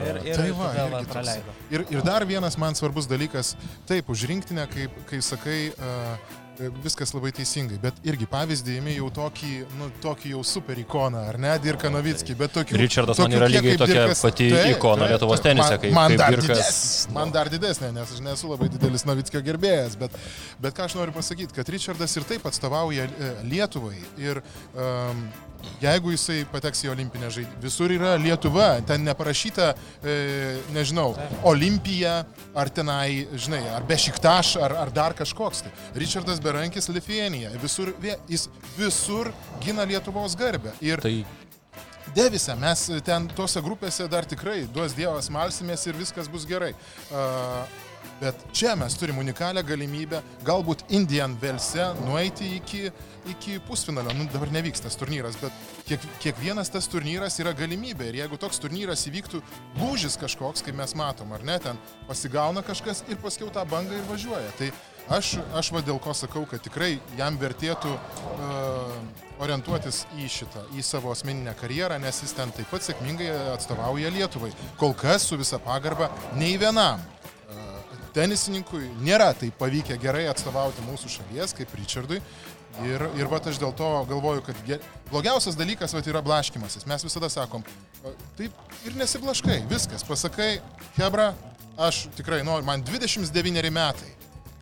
Ir dar vienas man svarbus dalykas, taip, už rinktinę, kai sakai, viskas labai teisingai, bet irgi pavyzdį imi jau tokį jau super ikoną, ar ne, Dirką Novickį, bet tokių... Richardas man yra lygiai tokia pati ikona Lietuvos tenise, kaip Dirkas. Man dar didesnė, nes aš nesu labai didelis Novickio gerbėjas, bet ką aš noriu pasakyti, kad Richardas ir taip atstovauja Lietuvai ir jeigu jisai pateks į olimpinę žaidimą, visur yra Lietuva, ten neparašyta, nežinau, Olimpija, ar tenai, žinai, ar Bešiktaš, ar dar kažkoks. Tai Richardas Berankis Lithuania, jis visur gina Lietuvos garbę. Ir Devise, mes ten tose grupėse dar tikrai duos Dievas malsimės ir viskas bus gerai. Bet čia mes turim unikalią galimybę galbūt Indian Velse nueiti iki pusfinalio. Dabar nevyks tas turnyras, bet kiekvienas tas turnyras yra galimybė. Ir jeigu toks turnyras įvyktų lūžis kažkoks, kaip mes matom, ar ne, ten pasigauna kažkas ir paskiau tą bangą ir važiuoja. Tai aš va dėl ko sakau, kad tikrai jam vertėtų orientuotis į savo asmeninę karjerą, nes jis ten taip pat sėkmingai atstovauja Lietuvai. Kol kas su visa pagarba nei vienam tenisininkui nėra taip pavykę gerai atstovauti mūsų šalies kaip Richardui. Ir va aš dėl to galvoju, kad blogiausias dalykas va yra blaškymasis. Mes visada sakom, taip ir nesiblaškai, viskas, pasakai, hebra, aš tikrai noriu, man 29 metai.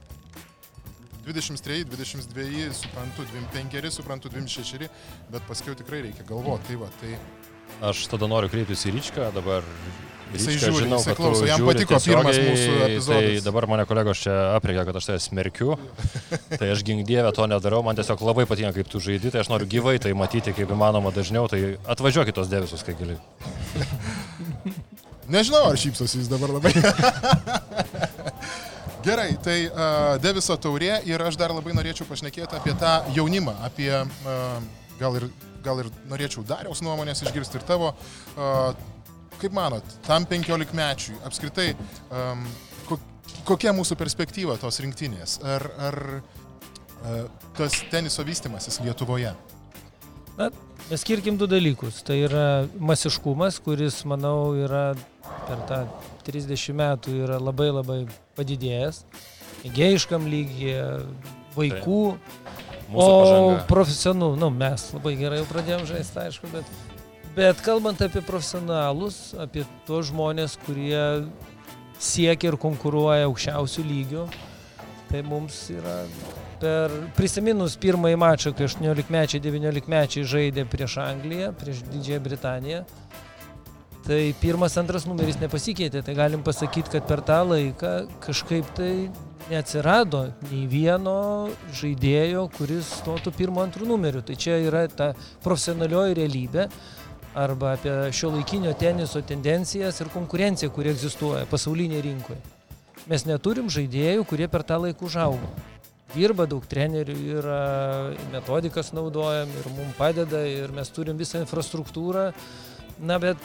23, 22, suprantu, 25, suprantu, 26, bet paskiau tikrai reikia galvoti. Tai va, tai... Aš tada noriu kreiptis į Ryčką, dabar Jisai Ryčką, žiūri, žinau, jisai klauso, jam patiko pirmas mūsų epizodas. Tai dabar mane kolegos čia aprėkia, kad aš tai smerkiu, tai aš gink dievę to nedarau, man tiesiog labai patinka, kaip tu žaidi, tai aš noriu gyvai tai matyti, kaip įmanoma dažniau, tai atvažiuok į tos Devisus, kai gali. Nežinau, ar šypsosi jis dabar labai. Gerai, tai Deviso taurė ir aš dar labai norėčiau pašnekėti apie tą jaunimą, apie gal ir norėčiau Dariaus nuomonės išgirsti ir tavo. Kaip manot, tam 15-mečiui apskritai, kokia mūsų perspektyva tos rinktinės? Ar tas teniso vystimasis Lietuvoje? Na, mes skirkim du dalykus. Tai yra masiškumas, kuris, manau, yra per tą 30 metų yra labai labai padidėjęs. Mėgėjiškam lygyje, vaikų, o profesionalų, mes labai gerai jau pradėjom žaisti, aišku, bet kalbant apie profesionalus, apie tuos žmonės, kurie siekia ir konkuruoja aukščiausių lygių, tai mums yra prisiminus pirmąjį mačą, kai 18-mečiai, 19-mečiai žaidė prieš Angliją, prieš Didžiąją Britaniją, tai pirmas, antras numeris nepasikeitė. Tai galim pasakyti, kad per tą laiką kažkaip tai neatsirado nei vieno žaidėjo, kuris stotų pirmo, antrų numerių. Tai čia yra ta profesionalioji realybė arba apie šiuolaikinio teniso tendencijas ir konkurenciją, kuri egzistuoja pasaulinėje rinkoje. Mes neturim žaidėjų, kurie per tą laiką užaugo. Dirba daug trenerių, yra metodikas naudojam ir mums padeda ir mes turim visą infrastruktūrą. Na, bet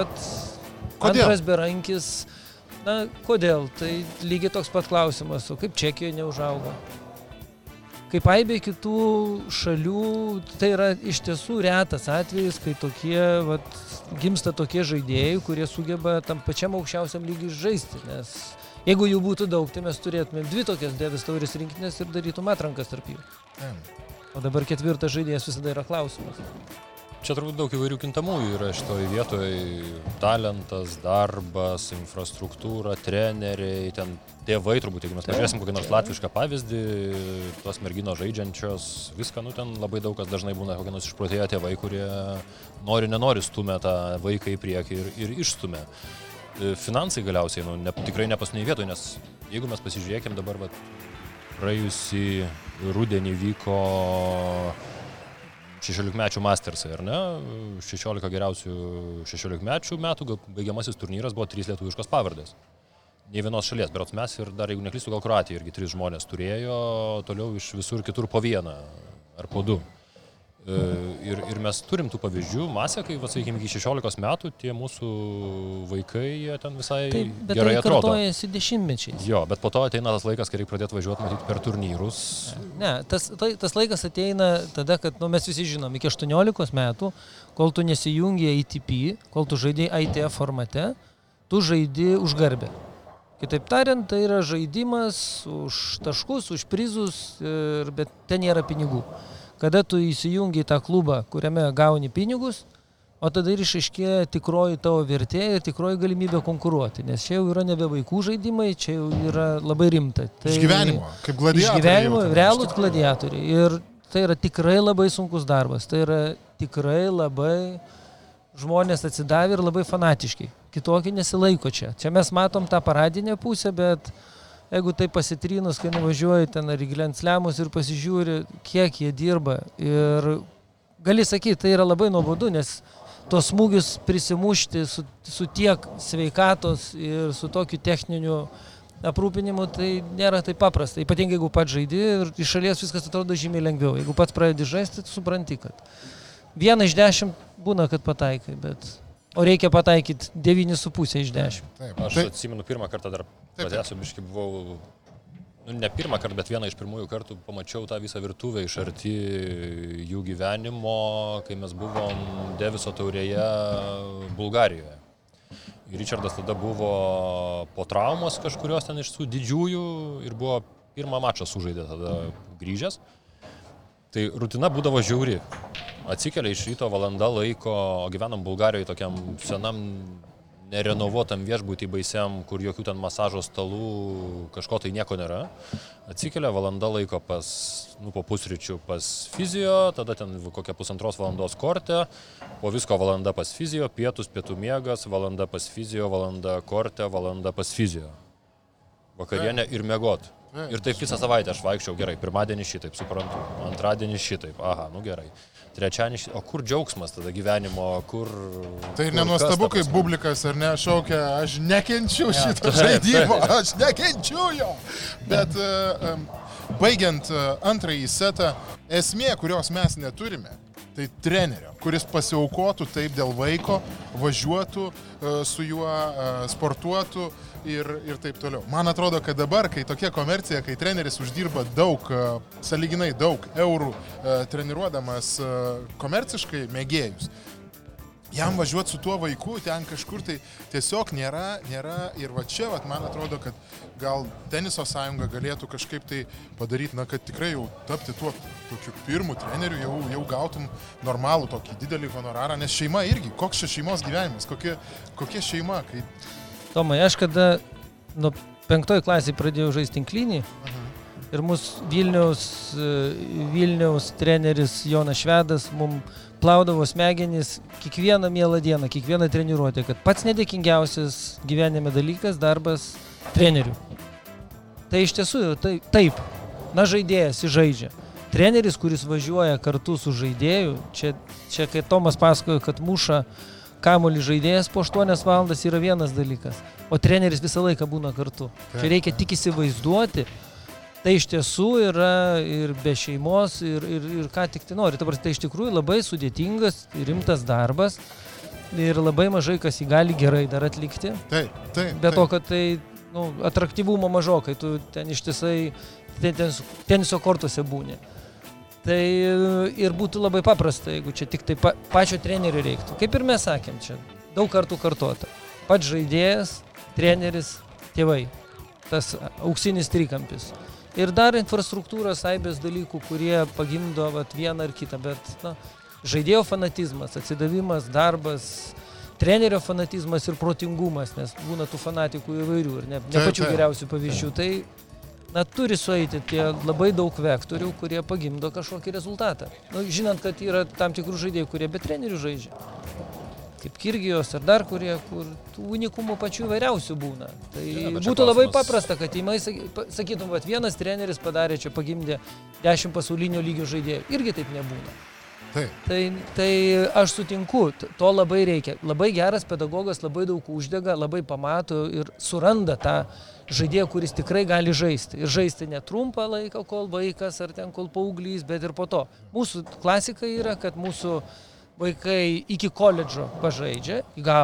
antras berankis, na, kodėl? Tai lygiai toks pat klausimas, o kaip Čekijoje neužaugo? Kaip aibė kitų šalių, tai yra iš tiesų retas atvejis, kai gimsta tokie žaidėjai, kurie sugeba tam pačiam aukščiausiam lygiui žaisti, nes jeigu jų būtų daug, tai mes turėtumėm 2 tokias Devis taurės rinktinės ir darytum atrankas tarp jų. O dabar 4 žaidėjas visada yra klausimas. Čia turbūt daug įvairių kintamųjų yra šitoje vietoje. Talentas, darbas, infrastruktūra, treneriai, ten tėvai turbūt, jeigu mes pažiūrėsim kokį nors latvišką pavyzdį, tos merginos žaidžiančios, viską, ten labai daug kas dažnai būna kokie nors išprotėję tėvai, kurie nenori stumia tą vaiką į priekį ir išstumia. Finansai galiausiai, tikrai ne paskutinėje vietoje, nes jeigu mes pasižiūrėkim dabar, praėjusį rudenį vyko 16-mečių Mastersai, ar ne? 16 geriausių 16-mečių metų baigiamasis turnyras buvo 3 lietuviškos pavardės. Nei vienos šalies, berods mes ir dar, jeigu neklystu, gal Kroatija irgi 3 žmonės turėjo, toliau iš visur kitur po 1 ar po 2. Ir mes turim tų pavyzdžių, masę, kai, sakykime, iki 16 metų tie mūsų vaikai, jie ten visai gerai atrodo. Bet tai kartojasi dešimtmečiais. Jo, bet po to ateina tas laikas, kai reikia pradėti važiuoti, matyti per turnyrus. Ne, tas laikas ateina tada, kad mes visi žinom, iki 18 metų, kol tu nesijungi ATP, kol tu žaidži ITF formate, tu žaidži už garbę. Kitaip tariant, tai yra žaidimas už taškus, už prizus, bet ten nėra pinigų. Kada tu įsijungi į tą klubą, kuriame gauni pinigus, o tada ir išaiškėja tikroji tavo vertė ir tikroji galimybė konkuruoti. Nes čia jau yra nebe vaikų žaidimai, čia jau yra labai rimta. Tai išgyvenimo, kaip gladiatoriai. Išgyvenimo, realūs gladiatoriai. Ir tai yra tikrai labai sunkus darbas. Tai yra tikrai labai žmonės atsidavė ir labai fanatiški. Kitokį nesilaiko čia. Čia mes matom tą paradinę pusę, bet jeigu tai pasitrynus, kai nuvažiuoji ten ar į Grand Slamus ir pasižiūri, kiek jie dirba. Ir gali sakyti, tai yra labai nuobodu, nes tos smūgius prisimušti su tiek sveikatos ir su tokiu techniniu aprūpinimu, tai nėra taip paprasta. Ypatingai, jeigu pats žaidi ir iš šalies viskas atrodo žymiai lengviau. Jeigu pats pradedi žaisti, tai supranti, kad 1 iš 10 būna, kad pataikai, o reikia pataikyti 9,5 iš 10. Taip, aš atsimenu pirmą kartą dar pradėsiu, biškai buvau, ne pirmą kartą, bet vieną iš pirmųjų kartų pamačiau tą visą virtuvę iš arti jų gyvenimo, kai mes buvom Deviso taurėje Bulgarijoje. Ir Richardas tada buvo po traumos kažkurios ten iš tų didžiųjų ir buvo pirmą mačą sužaidė tada grįžęs. Tai rutina būdavo žiauri. Atsikelia iš ryto valanda laiko, gyvenam Bulgarijoje tokiam senam nerenovuotam viešbutį baisiam, kur jokių ten masažo stalų, kažko tai nieko nėra. Atsikelia valanda laiko po pusryčių pas fizio, tada ten kokią 1,5 valandos kortę, po visko valanda pas fizio, pietų miegas, valanda pas fizio, valanda kortę, valanda pas fizio. Vakarienė ir miegot. Ir taip visą savaitę aš vaikščiau gerai. Pirmadienį šitaip, suprantu. Antradienį šitaip. Aha, gerai. Trečiadienį šitaip. O kur džiaugsmas tada gyvenimo, kur... Tai nenuostabu, kaip publikas ar ne šaukia, aš nekenčiu šito žaidimo, aš nekenčiu jo. Bet baigiant antrąjį setą, esmė, kurios mes neturime, tai trenerio, kuris pasiaukotų taip dėl vaiko, važiuotų su juo, sportuotų ir taip toliau. Man atrodo, kad dabar, kai tokia komercija, kai treneris uždirba daug, sąlyginai daug eurų treniruodamas komerciškai mėgėjus, jam važiuoti su tuo vaiku ten kažkur tai tiesiog nėra ir va čia, man atrodo, kad gal teniso sąjunga galėtų kažkaip tai padaryti, kad tikrai jau tapti tuo tokiu pirmu treneriu, jau gautum normalų tokį didelį honorarą, nes šeima irgi, koks čia šeimos gyvenimas, kokia šeima, kai... Tomai, aš kada nuo 5 klasėje pradėjau žaisti tinklinį ir mūsų Vilniaus treneris Jonas Švedas mums plaudavo smegenis kiekvieną mielą dieną, kiekvieną treniruotę, kad pats nedėkingiausias gyvenime dalykas darbas trenerių. Tai iš tiesų taip, žaidėjas žaidžia. Treneris, kuris važiuoja kartu su žaidėju, čia kai Tomas pasakojo, kad muša kamuolį žaidėjas po 8 valandas yra vienas dalykas, o treneris visą laiką būna kartu. Čia reikia tik įsivaizduoti, tai iš tiesų yra ir be šeimos, ir ką tik tai nori. Tai iš tikrųjų labai sudėtingas, rimtas darbas ir labai mažai kas jį gali gerai dar atlikti. Taip. Be to, kad tai atraktyvumo mažokai, tu ten ištisai teniso kortuose būni. Tai ir būtų labai paprasta, jeigu čia tik tai pačio trenerio reiktų. Kaip ir mes sakėm čia, daug kartų kartuota. Pats žaidėjas, treneris, tėvai. Tas auksinis trikampis. Ir dar infrastruktūros aibės dalykų, kurie pagimdo vieną ar kitą, bet žaidėjo fanatizmas, atsidavimas, darbas, trenerio fanatizmas ir protingumas, nes būna tų fanatikų įvairių ir ne pačių geriausių pavyzdžių. Tai turi sueiti tie labai daug vektorių, kurie pagimdo kažkokį rezultatą. Žinant, kad yra tam tikrų žaidėjų, kurie be trenerių žaidžia. Kaip Kirgijos ar dar kurie, kur tų unikumų pačių įvairiausių būna. Tai būtų labai paprasta, kad įmai, sakytum, vienas treneris padarė, čia pagimdė 10 pasaulinio lygio žaidėjų. Irgi taip nebūna. Tai aš sutinku, to labai reikia. Labai geras pedagogas labai daug uždega, labai pamato ir suranda tą žaidėją, kuris tikrai gali žaisti. Ir žaisti ne trumpą laiką, kol vaikas ar ten kol paauglys, bet ir po to. Mūsų klasika yra, kad mūsų vaikai iki koledžo pažaidžia,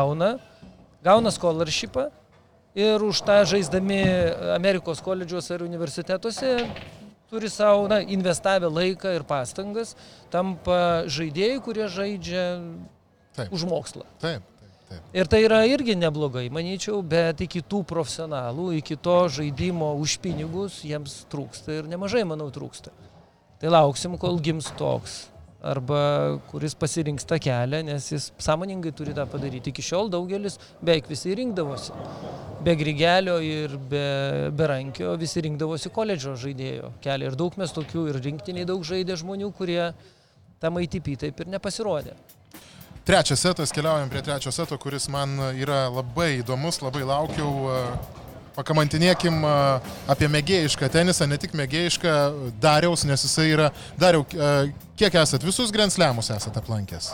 gauna scholarshipą ir už tą žaisdami Amerikos koledžuose ar universitetuose turi savo investavę laiką ir pastangas, tampa žaidėjai, kurie žaidžia už mokslą. Taip. Ir tai yra irgi neblogai, manyčiau, bet iki tų profesionalų, iki to žaidimo už pinigus jiems trūksta ir nemažai, manau, trūksta. Tai lauksim, kol gims toks, arba kuris pasirinks tą kelią, nes jis sąmoningai turi tą padaryti. Iki šiol daugelis, beveik visi rinkdavosi. Be Grigelio ir be Rankio visi rinkdavosi koledžo žaidėjo kelią. Ir daug mes tokių ir rinktiniai daug žaidė žmonių, kurie tam ATP taip ir nepasirodė. Trečias setas, keliaujam prie trečio seto, kuris man yra labai įdomus, labai laukiau. Pakamantinėkim apie mėgėjišką tenisą, ne tik mėgėjišką, Dariaus, nes jisai yra... Dariau, kiek esat? Visus Grand Slamus esat aplankęs?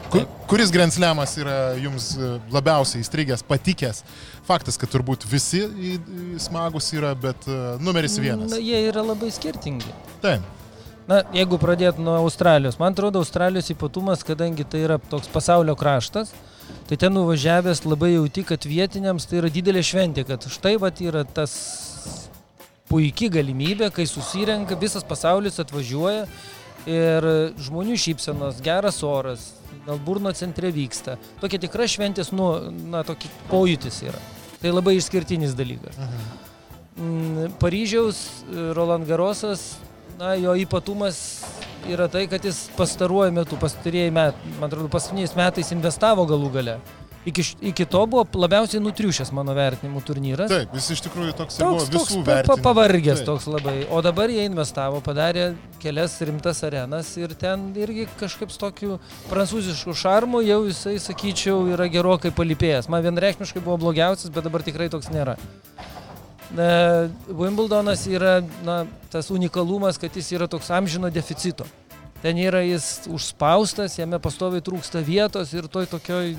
Kuris Grand Slamas yra jums labiausiai įstrigęs, patikęs? Faktas, kad turbūt visi smagus yra, bet numeris 1. Na, jie yra labai skirtingi. Taip. Na, jeigu pradėt nuo Australijos. Man atrodo, Australijos ypatumas, kadangi tai yra toks pasaulio kraštas, tai ten nuvažiavęs labai jauti, kad vietiniams tai yra didelė šventė, kad štai vat yra tas puikiai galimybė, kai susirenka, visas pasaulis atvažiuoja ir žmonių šypsenos, geras oras, Melburno centre vyksta. Tokia tikra šventės, tokį pojūtis yra. Tai labai išskirtinis dalykas. Paryžiaus Roland Garrosas, jo ypatumas yra tai, kad jis pastarieji metai, man atrodo, paskutiniais metais investavo galų gale. Iki to buvo labiausiai nutriušęs mano vertinimų turnyras. Taip, jis iš tikrųjų toks buvo visų vertinimų. Pavargęs toks labai. O dabar jie investavo, padarė kelias rimtas arenas ir ten irgi kažkaip su tokiu prancūzišku šarmu jau jisai, sakyčiau, yra gerokai palipėjęs. Man vienreikšmiškai buvo blogiausias, bet dabar tikrai toks nėra. Wimbledonas yra tas unikalumas, kad jis yra toks amžino deficito. Ten yra jis užspaustas, jame pastoviai trūksta vietos ir tokioj,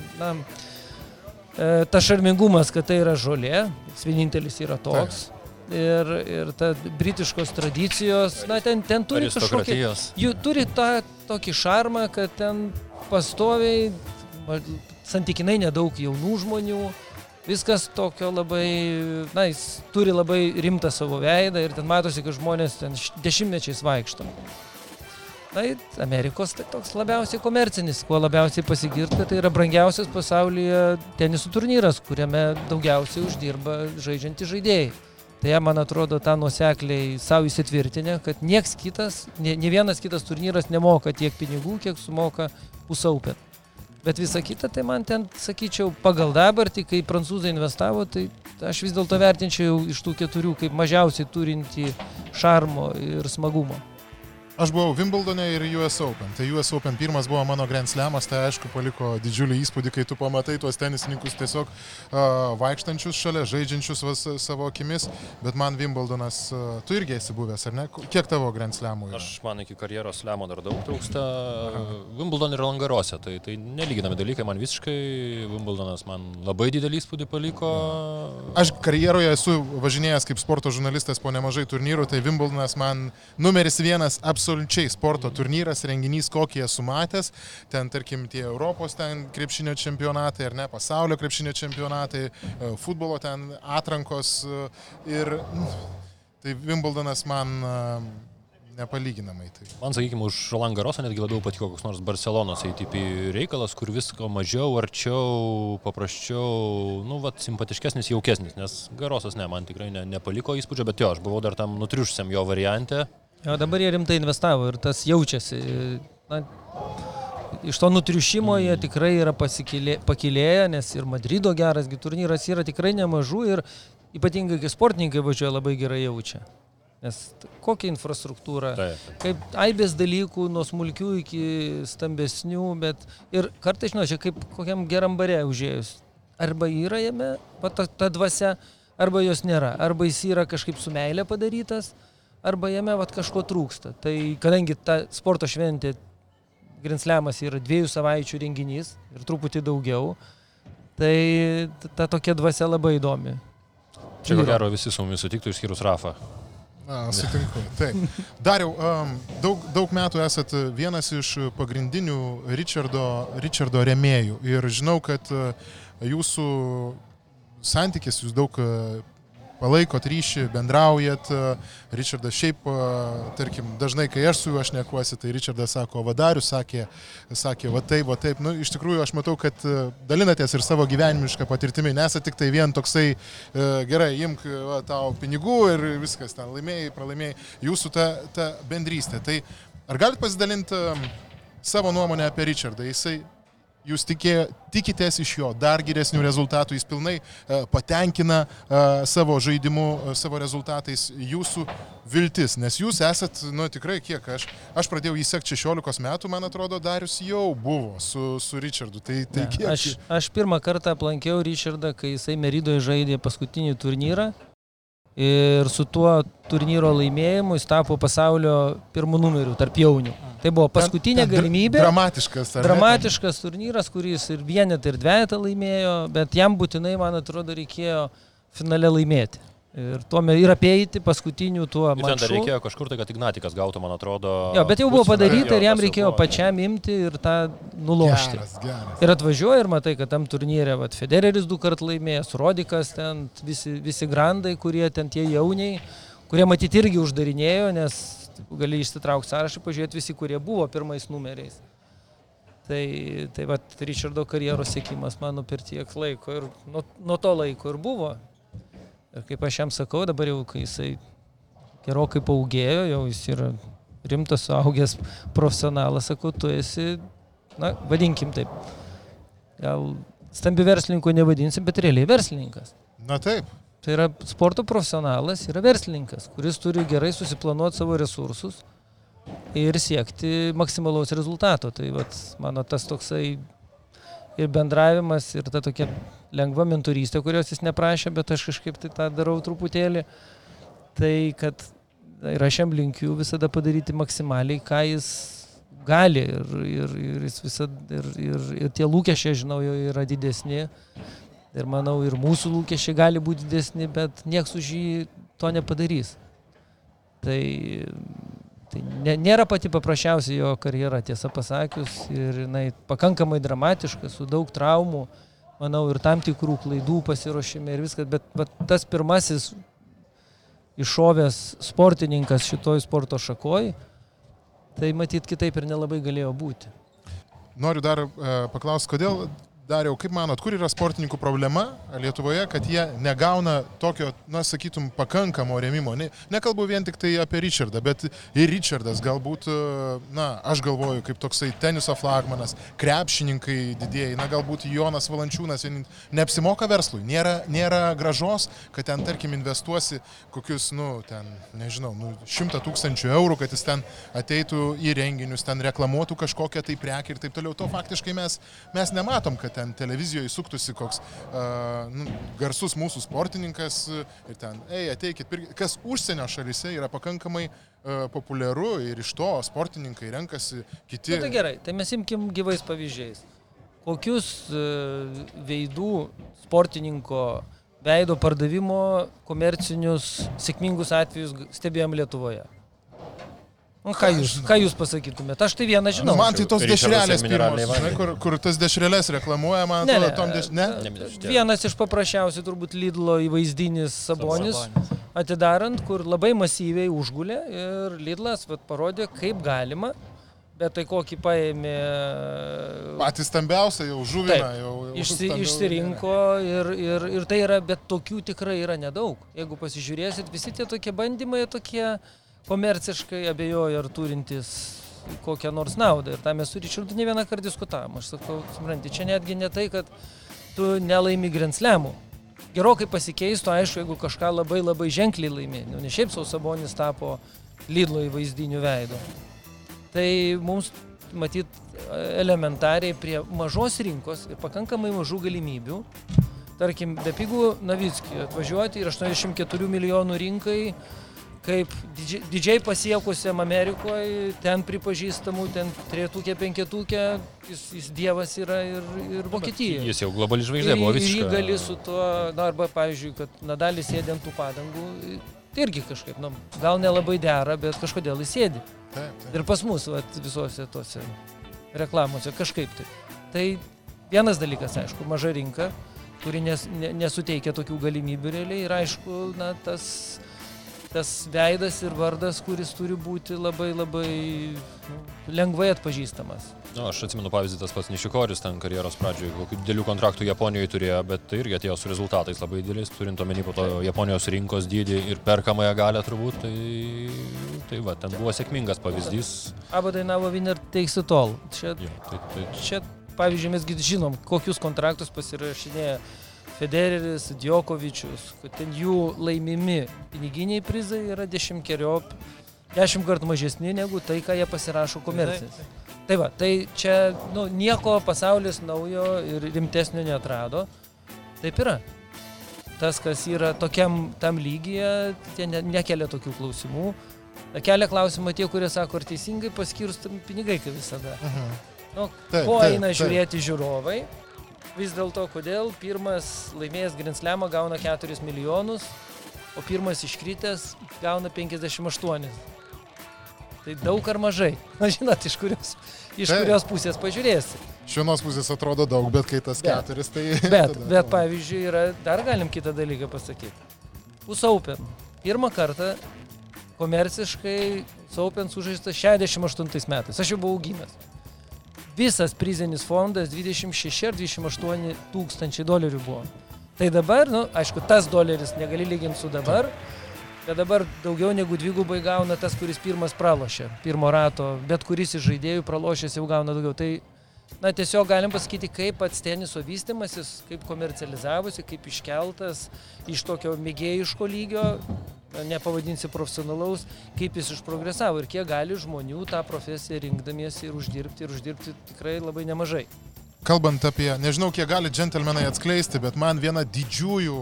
ta šarmingumas, kad tai yra žolė, jis vienintelis yra toks. Ir ta britiškos tradicijos, ten turi turi tą tokį šarmą, kad ten pastoviai, santykinai nedaug jaunų žmonių, viskas tokio labai, jis turi labai rimtą savo veidą ir ten matosi, kad žmonės ten dešimtmečiais vaikšto. Amerikos tai toks labiausiai komercinis, kuo labiausiai pasigirta, tai yra brangiausias pasaulyje tenisų turnyras, kuriame daugiausiai uždirba žaidžiantys žaidėjai. Tai man atrodo, tą nuosekliai savo įsitvirtinę, kad nieks kitas, ne vienas kitas turnyras nemoka tiek pinigų, kiek sumoka US Open. Bet visa kita, tai man ten, sakyčiau, pagal dabartį, kai prancūzai investavo, tai aš vis dėlto vertinčiau iš tų 4 kaip mažiausiai turinti šarmo ir smagumo. Aš buvau Wimbledone ir US Open. Tai US Open pirmas buvo mano Grand Slamas, tai aišku paliko didžiulį įspūdį, kai tu pamatai tuos tenisininkus tiesiog vaikštančius šalia, žaidžiančius savo akimis, bet man Wimbledonas, tu irgi esi buvęs, ar ne? Kiek tavo Grand Slamų yra? Man iki karjeros slamo dar daug trūksta. Wimbledon ir Roland Garrose, tai nelyginami dalykai, man visiškai Wimbledonas man labai didelį įspūdį paliko. Aš karjeroje esu važinėjęs kaip sporto žurnalistas po nemažai turnyrų, tai Wimbledonas man numeris 1 absoliučiai sporto turnyras, renginys, kokį esu matęs. Ten, tarkim, tie Europos ten krepšinio čempionatai, ar ne, pasaulio krepšinio čempionatai, futbolo ten atrankos ir tai Wimbledonas man nepalyginamai. Tai. Man, sakykime, už Roland Garrosą netgi labiau patiko koks nors Barcelonos ATP reikalas, kur visko mažiau, arčiau, paprasčiau, simpatiškesnis, jaukesnis, nes Garrosas man tikrai nepaliko įspūdžio, bet aš buvau dar tam nutriušusiam jo variante. Jo, dabar jie rimtai investavo ir tas jaučiasi. Iš to nutriušimo jie tikrai yra pakilėję, nes ir Madrido geras turnyras yra tikrai nemažų ir ypatingai, kai sportininkai važiuoja, labai gerai jaučia. Nes kokia infrastruktūra, kaip aibės dalykų, nuo smulkių iki stambesnių, bet ir kartais, kaip kokiam geram bare užėjus. Arba yra jame ta dvasia, arba jos nėra. Arba jis yra kažkaip su meilė padarytas, arba jame kažko trūksta. Tai kadangi ta sporto šventė Grand Slamas yra 2 savaičių renginys ir truputį daugiau, tai ta tokia dvasia labai įdomi. Čia ko gero visi su mumis sutiktų išskyrus Rafą. Sutinku, taip. Dariau, daug metų esat vienas iš pagrindinių Richardo rėmėjų ir žinau, kad jūsų santykis, jūs daug palaikot ryšį, bendraujat. Richardas šiaip, tarkim, dažnai, kai aš su juo šnekuosi, tai Richardas sako, Darius sakė, va taip. Iš tikrųjų, aš matau, kad dalinatės ir savo gyvenimišką patirtimį. Nesat tik tai vien toksai, gerai, imk tau pinigų ir viskas ten, laimėjai, pralaimėjai. Jūsų ta bendrystė. Tai ar galit pasidalinti savo nuomonę apie Richardą? Jūs tikitės iš jo dar geresnių rezultatų, jis pilnai patenkina savo žaidimu, savo rezultatais jūsų viltis, nes jūs esat, tikrai kiek, aš pradėjau jį sekti 16 metų, man atrodo, Darius jau buvo su Richardu. Tai kiek? Aš pirmą kartą aplankiau Richardą, kai jisai Meridoje žaidė paskutinį turnyrą ir su tuo turnyro laimėjimu jis tapo pasaulio pirmų numerių tarp jaunių. Tai buvo paskutinė galimybė. Dramatiškas turnyras, kuris ir vienetą, ir dvejetą laimėjo, bet jam būtinai, man atrodo, reikėjo finale laimėti. Ir apeiti paskutinių tuo maču. Ir ten dar reikėjo kažkur tai, kad Ignatikas gautų, man atrodo. Jo, bet jau buvo padaryta ir jam reikėjo pačiam imti ir tą nulošti. Geras. Ir atvažiuoja ir matai, kad tam turnyre Federeris 2 kart laimėjęs, Rodikas, ten visi grandai, kurie ten tie jauniai, kurie matyti irgi uždarinėjo, nes gali išsitraukti sąrašą, pažiūrėti visi, kurie buvo pirmais numeriais. Tai Richardo karjeros sėkimas mano per tiek laiko ir nuo to laiko ir buvo. Ir kaip aš jam sakau, dabar jau, kai jisai gerokai paūgėjo, jau jis yra rimtas suaugęs profesionalas, sakau, tu esi, vadinkim taip, gal stambi verslininkų nevadinsim, bet realiai verslininkas. Na taip. Tai yra sporto profesionalas, yra verslininkas, kuris turi gerai susiplanuoti savo resursus ir siekti maksimalaus rezultato. Tai mano tas toksai ir bendravimas, ir ta tokia lengva mentorystė, kurios jis neprašė, bet aš kažkaip tai tą darau truputėlį. Tai kad ir aš jam linkiu visada padaryti maksimaliai, ką jis gali. Ir jis visada, ir tie lūkesčiai, žinau, jau yra didesni. Ir manau, ir mūsų lūkesčiai gali būti didesni, bet nieks už jį to nepadarys. Tai nėra pati paprasčiausia jo karjera, tiesą pasakius, ir jinai pakankamai dramatiška, su daug traumų, manau, ir tam tikrų klaidų pasiruošime ir viskas, bet tas pirmasis iššovęs sportininkas šitoj sporto šakoj, tai matyt kitaip ir nelabai galėjo būti. Noriu dar paklausti, kodėl, Dariau, kaip manot, kur yra sportininkų problema Lietuvoje, kad jie negauna tokio, sakytum, pakankamo rėmimo? Nekalbu vien tik tai apie Richardą, bet ir Richardas galbūt, aš galvoju, kaip toksai teniso flagmanas, krepšininkai didieji, galbūt Jonas Valančiūnas, neapsimoka verslui, nėra gražos, kad ten, tarkim, investuosi kokius, 100 000 eurų, kad jis ten ateitų į renginius, ten reklamuotų kažkokią tai prekę ir taip toliau. To faktiškai mes nematom, kad ten televizijoje suktųsi koks garsus mūsų sportininkas ir ten, ateikit, kas užsienio šalyse yra pakankamai populiaru ir iš to sportininkai renkasi kiti. Tai gerai, tai mes imkim gyvais pavyzdžiais. Kokius veidų sportininko veido pardavimo komercinius sėkmingus atvejus stebėjom Lietuvoje? Ką jūs pasakytumėte? Aš tai vieną žinau. Man tai tos dešrelės pirmos, kur tas dešrelės reklamuoja, man atrodo, tom dešrelės. Vienas iš paprasčiausių turbūt Lidlo įvaizdinis Sabonis atidarant, kur labai masyviai užgulė ir Lidlas parodė, kaip galima, bet tai kokį paėmė... Patys stambiausia jau žuvina. Išsirinko ir tai yra, bet tokių tikrai yra nedaug. Jeigu pasižiūrėsit, visi tie tokie bandymai tokie... komerciškai abejoju, ar turintis kokią nors naudą. Ir tą mes su Richardu ne vieną kartą diskutavom. Aš sakau, supranti, čia netgi ne tai, kad tu nelaimi Grand Slamų. Gerokai pasikeistų, aišku, jeigu kažką labai labai ženkliai laimė. Ne šiaip sau Sabonis tapo Lidlo įvaizdiniu veidu. Tai mums, matyt, elementariai prie mažos rinkos ir pakankamai mažų galimybių, tarkim, Bepigų Navickiui atvažiuoti ir 84 milijonų rinkai, kaip didžiai pasiekusiam Amerikoje, ten pripažįstamų, ten trejetukė, penketukė, jis dievas yra ir Vokietijoje. Jis jau globali žvaigždė buvo visiškai. Ir jį gali su tuo, arba, pavyzdžiui, kad Nadalis sėdė ant tų padangų, tai irgi kažkaip, gal nelabai dera, bet kažkodėl jis sėdi. Ir pas mus visose tose reklamose kažkaip tai. Tai vienas dalykas, aišku, maža rinka, kuri nesuteikia tokių galimybių realiai ir aišku, tas veidas ir vardas, kuris turi būti labai labai lengvai atpažįstamas. Aš atsimenu pavyzdį, tas pats Nišikoris ten karjeros pradžioje, kokių didelių kontraktų Japonijoje turėjo, bet tai irgi atėjo su rezultatais labai dideliais, turint omeny po to Japonijos rinkos dydį ir perkamąją galę turbūt, tai ten buvo sėkmingas pavyzdys. Aba dainavo Winner Takes It All. Čia, pavyzdžiui, mes žinom, kokius kontraktus pasirašinėja Federeris, Djokovičius, kad ten jų laimimi piniginiai prizai yra 10 kartų mažesni negu tai, ką jie pasirašo komercijas. Tai čia nieko pasaulis naujo ir rimtesnio neatrado. Taip yra. Tas, kas yra tokiam tam lygyje, tie nekelia tokių klausimų. Kelia klausimą tie, kurie sako, ar teisingai paskirstomi pinigai, kaip visada. Nu, ko eina žiūrėti žiūrovai? Vis dėlto, kodėl pirmas laimėjęs Grand Slamą gauna 4 milijonus, o pirmas iškritęs gauna 58. Tai daug ar mažai? Na, žinot, iš kurios pusės pažiūrėsi. Iš vienos pusės atrodo daug, bet kai tas 4, tai... Bet pavyzdžiui, dar galim kitą dalyką pasakyti. US Open. Pirmą kartą komerciškai US Open sužaistas 68 metais. Aš jau buvau gimęs. Visas prizinis fondas 26 ar 28 tūkstančiai dolerių buvo. Tai dabar, aišku, tas doleris negali lyginti su dabar, bet dabar daugiau negu dvigubai gauna tas, kuris pirmas pralošė, pirmo rato, bet kuris iš žaidėjų pralošęs jau gauna daugiau. Tai tiesiog galim pasakyti, kaip pats teniso vystimasis, kaip komercializavosi, kaip iškeltas iš tokio mėgėjiško lygio, nepavadinsi profesionalaus, kaip jis išprogresavo ir kiek gali žmonių tą profesiją rinkdamiesi ir uždirbti tikrai labai nemažai. Kalbant apie, nežinau, kiek gali džentelmenai atskleisti, bet man viena didžiųjų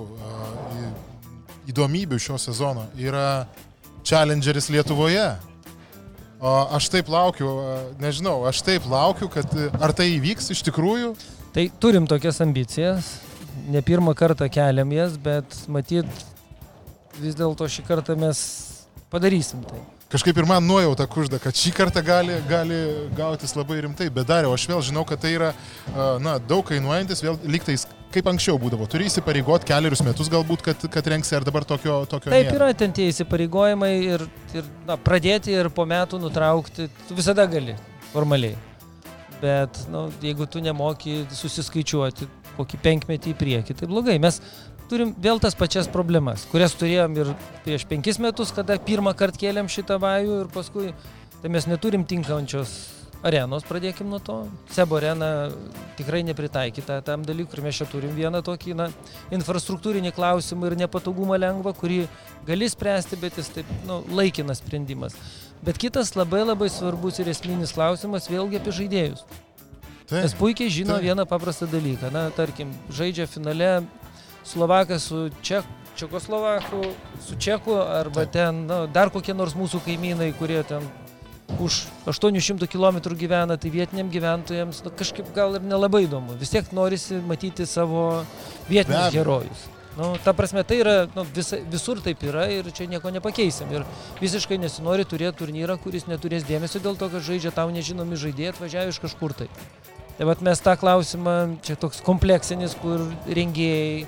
įdomybių šio sezono yra Challengeris Lietuvoje. O aš taip laukiu, kad ar tai įvyks iš tikrųjų? Tai turim tokias ambicijas, ne pirmą kartą keliam jas, bet matyt, vis dėlto šį kartą mes padarysim tai. Kažkaip ir man nuojauta kužda, kad šį kartą gali gautis labai rimtai, bet Dariau, aš vėl žinau, kad tai yra daug kainuojantis, vėl lygtais kaip anksčiau būdavo. Turi įsipareigoti 4 metus galbūt, kad rengsi, ar dabar tokio Taip nėra. yra ten tie įsipareigojimai ir pradėti ir po metų nutraukti, tu visada gali, formaliai. Bet jeigu tu nemoki susiskaičiuoti kokį 5 metį į priekį, tai blogai. Mes turim vėl tas pačias problemas, kurias turėjom ir prieš 5 metus, kada pirmą kartą kėlėm šitą vajų ir paskui, tai mes neturim tinkančios arenos, pradėkim nuo to. Sebo arena tikrai nepritaikyta tam dalykui ir mes čia turim vieną tokį infrastruktūrinį klausimą ir nepatogumą lengvą, kurį gali spręsti, bet jis taip laikinas sprendimas. Bet kitas labai labai svarbus ir esminis klausimas vėlgi apie žaidėjus. Mes puikiai žino vieną paprastą dalyką. Tarkim, žaidžia finale Slovakas su Čekoslovaku, su Čeku, arba ten dar kokie nors mūsų kaimynai, kurie ten už 800 km gyvena, tai vietiniam gyventojams kažkaip gal ir nelabai įdomu. Vis tiek norisi matyti savo vietinius herojus. Ta prasme, tai yra, visur taip yra ir čia nieko nepakeisim. Ir visiškai nesinori turėti turnyrą, kuris neturės dėmesio dėl to, kad žaidžia tau nežinomi žaidėjai atvažiavę iš kažkur tai. Tai vat mes tą klausimą, čia toks kompleksinis, kur rengėjai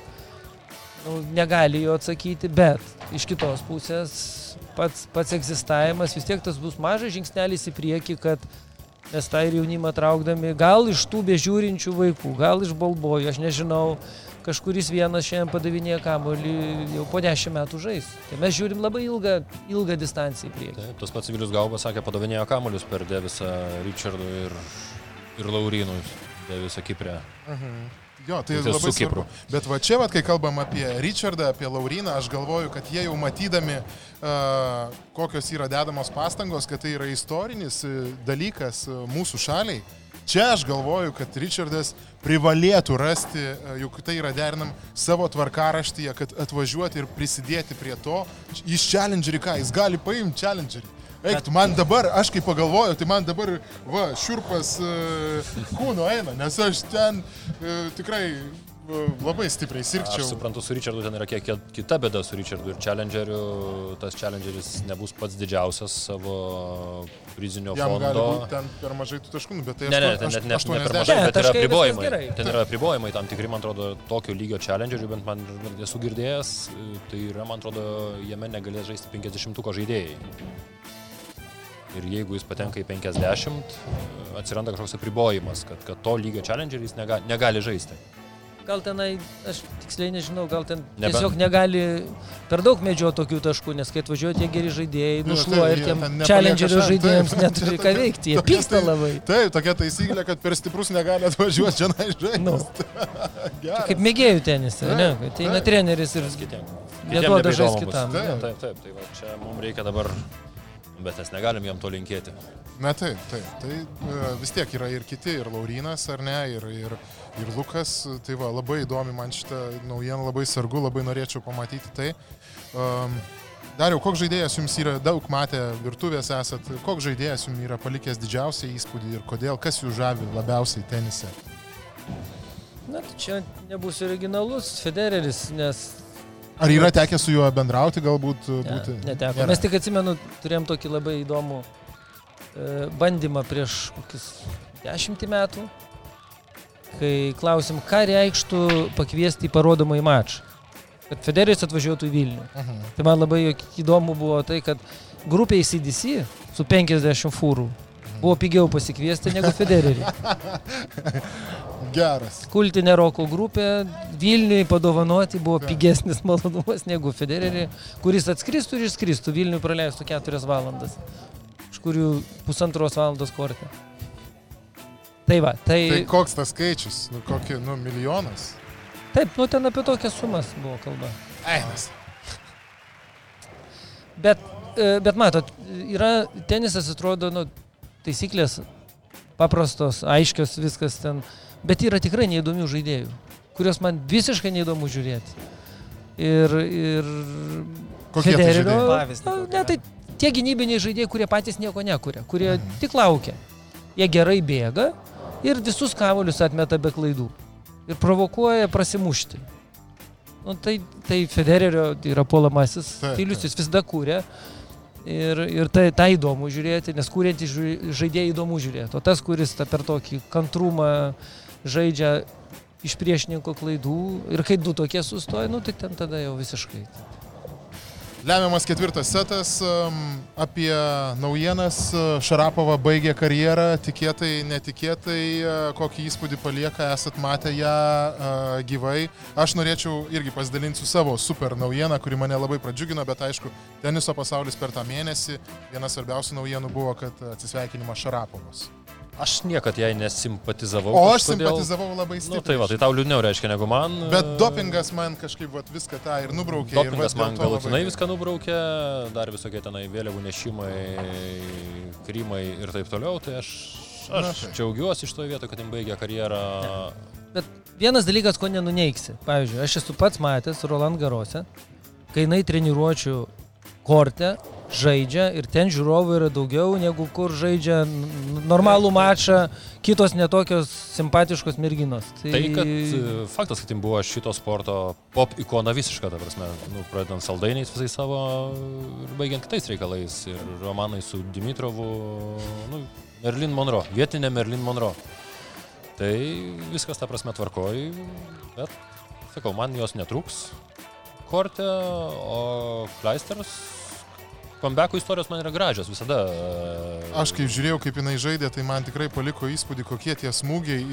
negali jo atsakyti, bet iš kitos pusės pats egzistavimas, vis tiek tas bus mažas žingsnelis į priekį, kad mes tą ir jaunimą traukdami, gal iš tų bežiūrinčių vaikų, gal iš balbojų, aš nežinau, kažkuris vienas šiandien padavinėja kamuolį jau po 10 metų žais. Tai mes žiūrim labai ilgą distanciją į priekį. Taip, tas pats Vilius Gaubas sakė, padavinėjo kamuolius per Devisą Richardui ir Laurynui, Devisą Kiprę. Jo, tai labai svarbu. Bet va čia, kai kalbam apie Richardą, apie Lauryną, aš galvoju, kad jie jau matydami, kokios yra dedamos pastangos, kad tai yra istorinis dalykas mūsų šaliai, čia aš galvoju, kad Richardas privalėtų rasti, juk tai yra derinam savo tvarkaraštyje, kad atvažiuoti ir prisidėti prie to. Jis challengerį ką? Jis gali paimti challengerį. Eik, man dabar, aš kaip pagalvoju, tai man dabar, šiurpas kūno eina, nes aš ten tikrai labai stipriai sirgčiau. Aš suprantu, su Richardu ten yra kiek kita bėda su Richardu ir challengeriu. Tas challengeris nebus pats didžiausias savo prizinio fondo. Jam gali būti ten per mažai tų taškų, bet tai ne per mažai, bet yra apribojimai. Ten yra apribojimai tam tikri, man atrodo, tokio lygio challengerių, bent man esu girdėjęs, tai yra, man atrodo, jame negalės žaisti 50-ko žaidėjai. Ir jeigu jis patenka į 50, atsiranda kažkoks apribojimas, kad to lygio challengeris negali žaisti. Gal tenai, aš tiksliai nežinau, gal ten tiesiog negali per daug medžioti tokių taškų, nes kai atvažiuoja tie geri žaidėjai, nušluoja ir tiem challengerio žaidėjams neturi ką veikti, jie pyksta labai. Taip, tokia taisyklė, kad per stiprus negali atvažiuoti čia žaisti. Kaip mėgėjų tenisą, ne? Tai treneris ir neduoda žaisti kitam. Taip, tai va, čia mums reikia dabar... Bet mes negalim jam to linkėti. Na taip. Tai vis tiek yra ir kiti, ir Laurynas, ar ne, ir Lukas. Tai va, labai įdomi man šitą naujieną, labai sargu, labai norėčiau pamatyti tai. Dariau, koks žaidėjas jums yra, daug matę virtuvės esat, koks žaidėjas jums yra palikęs didžiausią įspūdį ir kodėl, kas jūs žavi labiausiai tenise? Na, tai čia nebus originalus Federeris, nes... Ar yra tekę su juo bendrauti, galbūt būti? Neteko. Nėra. Mes tik atsimenu, turėjom tokį labai įdomų bandymą prieš kokius 10 metų, kai klausim, ką reikštų pakviesti į parodomąjį mačą, kad Federeris atvažiuotų į Vilnių. Tai man labai įdomu buvo tai, kad grupė ACDC su 50 fūrų buvo pigiau pasikviesti negu Federerį. Geras. Kultinė roko grupė Vilniui padovanoti buvo pigesnis malonumas negu Federerį, kuris atskristų ir išskristų. Vilniui praleistų 4 valandas, iš kurių 1,5 valandos korte. Tai va, Tai koks tas skaičius? Kokį, milijonas? Taip, ten apie tokias sumas buvo kalba. Einas. Bet matot, tenisas atrodo, taisyklės paprastos, aiškios, viskas ten, bet yra tikrai neįdomių žaidėjų, kurios man visiškai neįdomu žiūrėti. Ir Kokie tai žaidėjai? Pavyzdį. Tai tie gynybiniai žaidėjai, kurie patys nieko nekuria, kurie tik laukia. Jie gerai bėga ir visus kamuolius atmeta be klaidų. Ir provokuoja prasimušti. Tai Federerio yra puolamasis stilius, jis visada kūrė. Ir tai įdomu žiūrėti, nes kūrintys žaidėjai įdomu žiūrėti. O tas, kuris per tokį kantrumą žaidžia iš priešininko klaidų ir kai 2 tokie sustoja, tai ten tada jau visiškai. Lemiamas 4 setas, apie naujienas. Šarapova baigė karjerą, tikėtai, netikėtai, kokį įspūdį palieka, esat matę ją gyvai. Aš norėčiau irgi pasidalinti su savo super naujieną, kuri mane labai pradžiugino, bet aišku, teniso pasaulis per tą mėnesį. Viena svarbiausių naujienų buvo, kad atsisveikinimas Šarapovos. Aš niekad jai nesimpatizavau. O aš simpatizavau labai stipriai. Tai va, tai tau liūdniau reiškia negu man. Bet dopingas man kažkaip viską tą ir nubraukė. Dopingas man galutinai viską nubraukė, dar visokie tenai vėliavų nešimai, krymai ir taip toliau. Tai aš džiaugiuosi iš to vietoj, kad jim baigė karjerą. Bet vienas dalykas, ko nenuneiksi. Pavyzdžiui, aš esu pats matęs Roland Garrose, kai jinai treniruočių korte žaidžia ir ten žiūrovų yra daugiau negu kur žaidžia normalų mačą kitos netokios simpatiškos merginos. Tai kad faktas, kad jim buvo šito sporto pop ikona visiška, ta prasme, pradedant saldainiais visai savo ir baigiant kitais reikalais ir romanai su Dimitrovu, Marilyn Monroe, vietinė Marilyn Monroe. Tai viskas ta prasme tvarkoj, bet sakau, man jos netrūks korte, o Kleisters comeback'ų istorijos man yra gražios visada. Aš kai žiūrėjau, kaip jinai žaidė, tai man tikrai paliko įspūdį, kokie tie smūgiai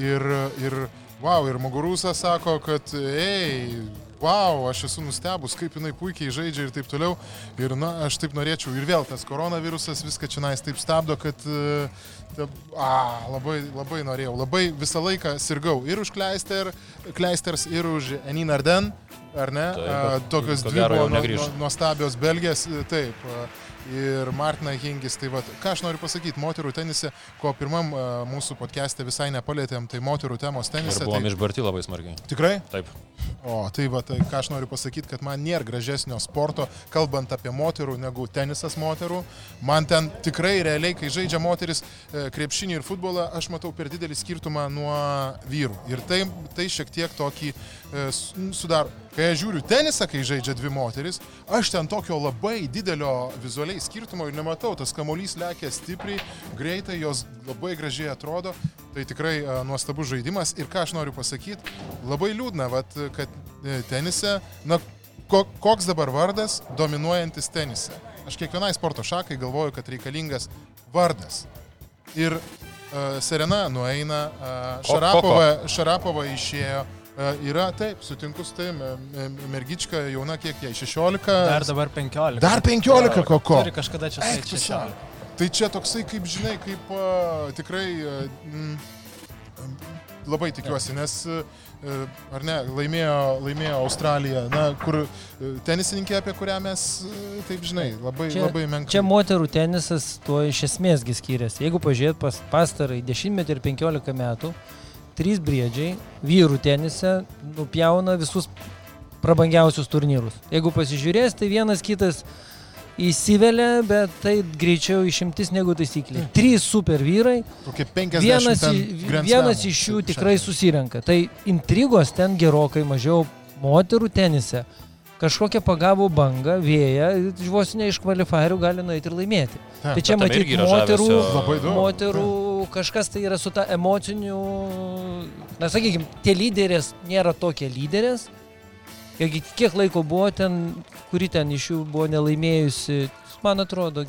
ir Muguruza sako, kad aš esu nustebus, kaip jinai puikiai žaidžia ir taip toliau. Ir aš taip norėčiau ir vėl tas koronavirusas viską čionais taip stabdo, kad labai, labai norėjau, labai visą laiką sirgau ir už Kleisters ir už Enyn Arden. Ar ne? Tokios dvi buvo nuostabios belgės, taip, ir Martina Hingis. Tai va, ką aš noriu pasakyti, moterų tenise, ko pirmam mūsų podcast'e visai nepalėtėm, tai moterų temos tenise. Ir buvom išbarti labai smarkiai. Tikrai? Taip. Tai va, tai ką aš noriu pasakyti, kad man nėra gražesnio sporto, kalbant apie moterų, negu tenisas moterų. Man ten tikrai realiai, kai žaidžia moteris krepšinį ir futbolą, aš matau per didelį skirtumą nuo vyrų. Ir tai šiek tiek tokį sudaro. Kai aš žiūriu tenisą, kai žaidžia dvi moteris, aš ten tokio labai didelio vizualiai skirtumo ir nematau. Tas kamuolys lekia stipriai, greitai, jos labai gražiai atrodo. Tai tikrai nuostabus žaidimas. Ir ką aš noriu pasakyti, labai liūdna, kad tenise, koks dabar vardas dominuojantis tenise. Aš kiekvienai sporto šakai galvoju, kad reikalingas vardas. Ir Serena nueina, Šarapova išėjo. Yra, taip, sutinku su tai, mergička jauna, kiek jai, 16? Dar dabar 15. Dar 15, koko? Turi kažkada čia 16. Tai čia toksai, kaip žinai, kaip tikrai labai tikiuosi, nes, ar ne, laimėjo Australija, kur tenisininkė, apie kurią mes, taip žinai, labai menkai. Čia moterų tenisas tuo iš esmėsgi skiriasi. Jeigu pažiūrėt pastarai 10 ir 15 metų, 3 briedžiai vyrų tenise nupjauna visus prabangiausius turnyrus. Jeigu pasižiūrės, tai vienas kitas įsivelia, bet tai greičiau išimtis negu taisyklė. 3 super vyrai, vienas iš jų tikrai susirenka. Tai intrigos ten gerokai mažiau moterų tenise. Kažkokią pagavo bangą, vėją, vos ne iš kvalifarių gali nueiti ir laimėti. Tai čia matyti moterų kažkas tai yra su ta emociniu, na sakykime, tie lyderės nėra tokie lyderės. Kiek laiko buvo ten, kuri ten iš jų buvo nelaimėjusi, man atrodo,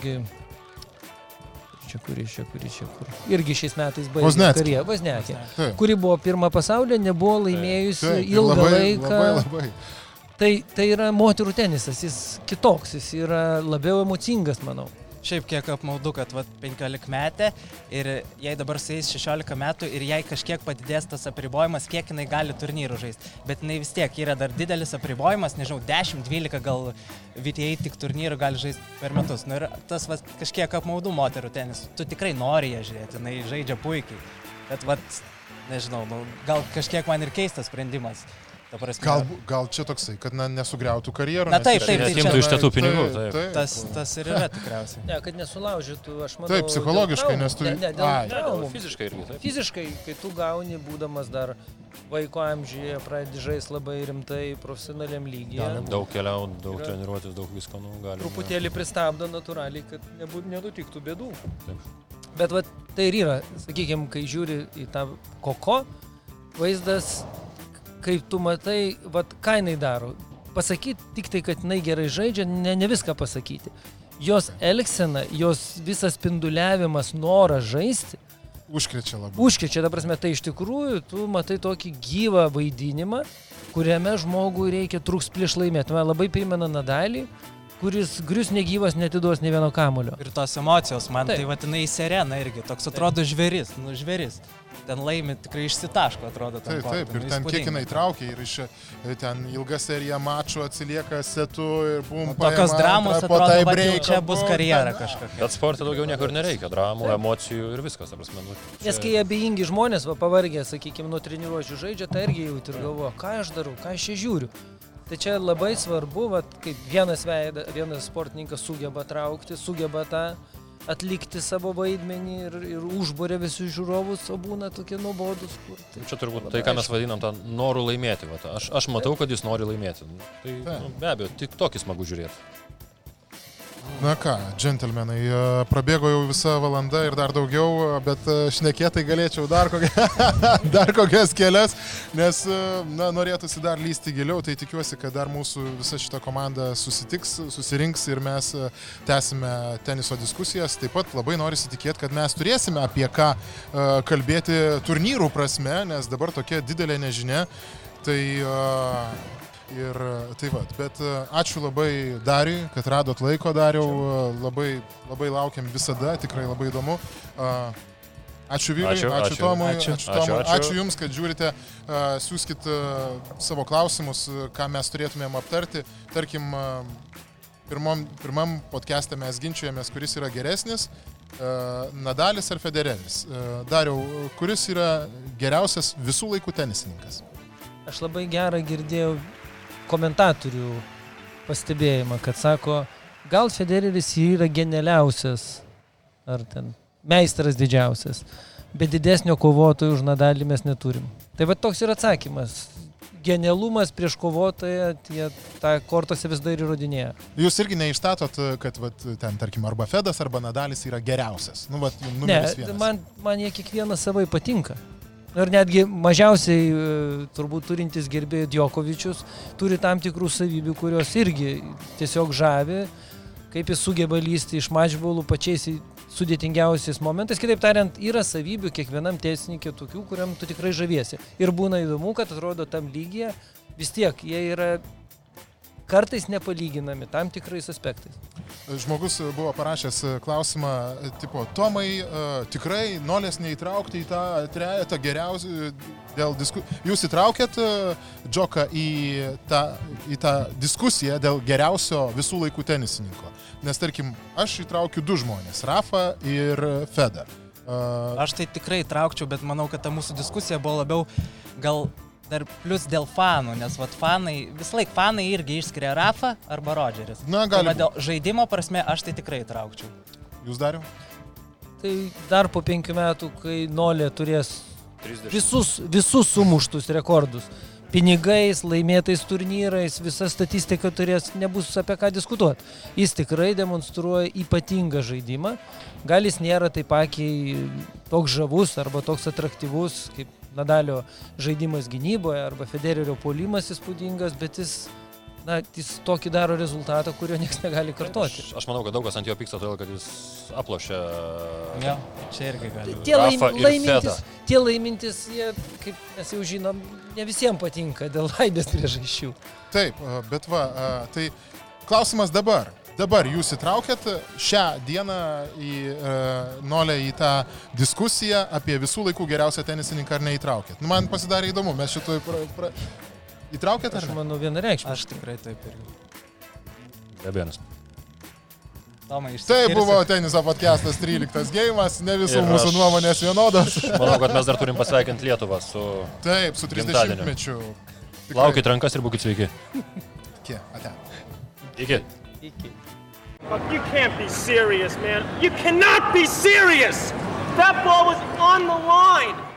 kur. Irgi šiais metais baigė karjerą. Vozniakė. Kuri buvo pirma pasaulyje, nebuvo laimėjusi ilgą laiką. Labai. Tai yra moterų tenisas, jis kitoks, jis yra labiau emocingas, manau. Šiaip kiek apmaudu, kad 15 metė ir jai dabar sueis 16 metų ir jai kažkiek padidės tas apribojimas, kiek jinai gali turnyrų žaisti. Bet jinai vis tiek yra dar didelis apribojimas, nežinau, 10-12 gal VTA tik turnyrų gali žaisti per metus. Nu ir tas kažkiek apmaudu moterų tenis. Tu tikrai nori ją žiūrėti, jinai žaidžia puikiai. Bet nežinau, gal kažkiek man ir keistas sprendimas. Gal čia toksai, kad nesugriautų karjerą. Na taip, imtų iš tų pinigų. Tas ir yra tikriausiai. Ne, kad nesulaužytų, aš manau. Taip, psichologiškai, nes tu... Fiziškai irgi. Fiziškai, kai tu gauni, būdamas dar vaiko amžiuje, pradedi žaisti labai rimtai profesionaliam lygyje. Daug keliauti, daug treniruotis, daug visko gali. Truputėlį pristabdo natūraliai, kad nenutiktų bėdų. Taip. Bet tai ir yra, sakykime, kai žiūri į tą Koko, vaizdas... Kaip tu matai, ką jinai daro. Pasakyti tik tai, kad jinai gerai žaidžia, ne viską pasakyti. Jos elgsena, jos visas spinduliavimas, noras žaisti. Užkrečia labai. Užkrečia, ta prasme, tai iš tikrųjų tu matai tokį gyvą vaidinimą, kuriame žmogui reikia trūks prieš laimėti. Man labai primena Nadalį, kuris grius negyvas netiduos nei vieno kamulio. Ir tos emocijos, man tai jinai Serena irgi, toks atrodo žvėris, žvėris. Ten laimi tikrai išsitaško, atrodo. Taip, ir ten kiek jinai traukia, ir iš ten ilga serija mačų atsilieka setu ir bum, tokios dramos, atrodo, čia bus karjera kažkokia. Bet sporte daugiau nieko ir nereikia, dramų, emocijų ir viskas. Nes kai abejingi žmonės, pavargę, sakykime, nuo treniruočių žaidžia, tai irgi jauti ir galvoja, ką aš darau, ką aš čia žiūriu. Tai čia labai svarbu, kaip vienas sportininkas sugeba traukti, sugeba tą atlikti savo vaidmenį ir užburia visus žiūrovus, o būna tokie nuobodus. Čia turbūt tai, ką mes vadinam tą norų laimėti. Aš matau, kad jis nori laimėti. Tai be abejo, tik tokį smagu žiūrėti. Na ką, džentelmenai, prabėgo jau visa valanda ir dar daugiau, bet šnekėtai galėčiau dar kokias kelias, nes norėtųsi dar lysti giliau, tai tikiuosi, kad dar mūsų visa šita komanda susirinks ir mes tęsime teniso diskusijas. Taip pat labai norisi tikėti, kad mes turėsime apie ką kalbėti turnyrų prasme, nes dabar tokia didelė nežinia. Ir tai bet ačiū labai Dariui, kad radot laiko, Dariau, labai laukiam visada, tikrai labai įdomu. Ačiū Viliui, ačiū Tomui, ačiū Jums, kad žiūrite, siūskit savo klausimus, ką mes turėtumėm aptarti. Tarkim, pirmam podcast'e mes ginčiojamės, kuris yra geresnis, Nadalis ar Federeris. Dariau, kuris yra geriausias visų laikų tenisininkas? Aš labai gerą girdėjau komentatorių pastebėjimą, kad sako, gal Federeris yra genialiausias, ar ten meistras didžiausias, bet didesnio kovotojų už Nadalį mes neturim. Tai toks yra atsakymas. Genialumas prieš kovotoją, tą kortose vis dar įrodinėja. Jūs irgi neišstatot, kad ten, tarkim, arba Fedas, arba Nadalis yra geriausias. Numeris vienas. Man jie kiekvienas savai patinka. Ir netgi mažiausiai turbūt turintis gerbėjų Djokovičius turi tam tikrų savybių, kurios irgi tiesiog žavi, kaip jis sugeba lysti iš mačbolų pačiais sudėtingiausiais momentais. Kitaip tariant, yra savybių kiekvienam teisininkė tokių, kuriam tu tikrai žaviesi. Ir būna įdomu, kad atrodo tam lygyje vis tiek jie yra kartais nepalyginami tam tikrais aspektais. Žmogus buvo parašęs klausimą, tipo, Tomai, tikrai nolės neįtraukti į tą trejetą geriausių dėl diskusijų. Jūs įtraukėt Džoką į tą diskusiją dėl geriausio visų laikų tenisininko. Nes, tarkim, aš įtraukiu 2 žmonės, Rafa ir Feda. Aš tai tikrai įtraukčiau, bet manau, kad ta mūsų diskusija buvo labiau gal dar plus dėl fanų, nes vis laik fanai irgi išskiria Rafa arba Rodžeris. Na, gali. Dėl žaidimo prasme aš tai tikrai traukčiau. Jūs dariau? Tai dar po 5 metų, kai Nolė turės 30. visus sumuštus rekordus. Pinigais, laimėtais turnyrais, visa statistika turės, nebus apie ką diskutuoti. Jis tikrai demonstruoja ypatingą žaidimą. Gal jis nėra taip pakiai toks žavus arba toks atraktyvus, kaip Nadalio žaidimas gynyboje arba Federerio puolimas įspūdingas, bet jis tokį daro rezultatą, kurio niekas negali kartoti. Aš manau, kad daug kas ant jo pyksta, todėl kad jis aplošė Ja, čia irgi gali. Tie laimintis, jie, kaip mes jau žinom, ne visiems patinka dėl laimės priežasčių. Taip, bet tai klausimas dabar. Dabar jūs įtraukėt šią dieną į Nolę į tą diskusiją apie visų laikų geriausią tenisininką ar neįtraukėt. Man pasidarė įdomu, mes šitoj įtraukėt ar Aš ne? manau vienareikšmiškai. Aš tikrai taip irgi. be abejonės. Tai buvo teniso podcastas 13 geimas, ne visų mūsų nuomonės vienodos. Manau, kad mes dar turim pasveikinti Lietuvą su... Taip, su 30-mečiu. Laukit rankas ir būkit sveiki. Iki. You can't be serious, man. You cannot be serious! That ball was on the line!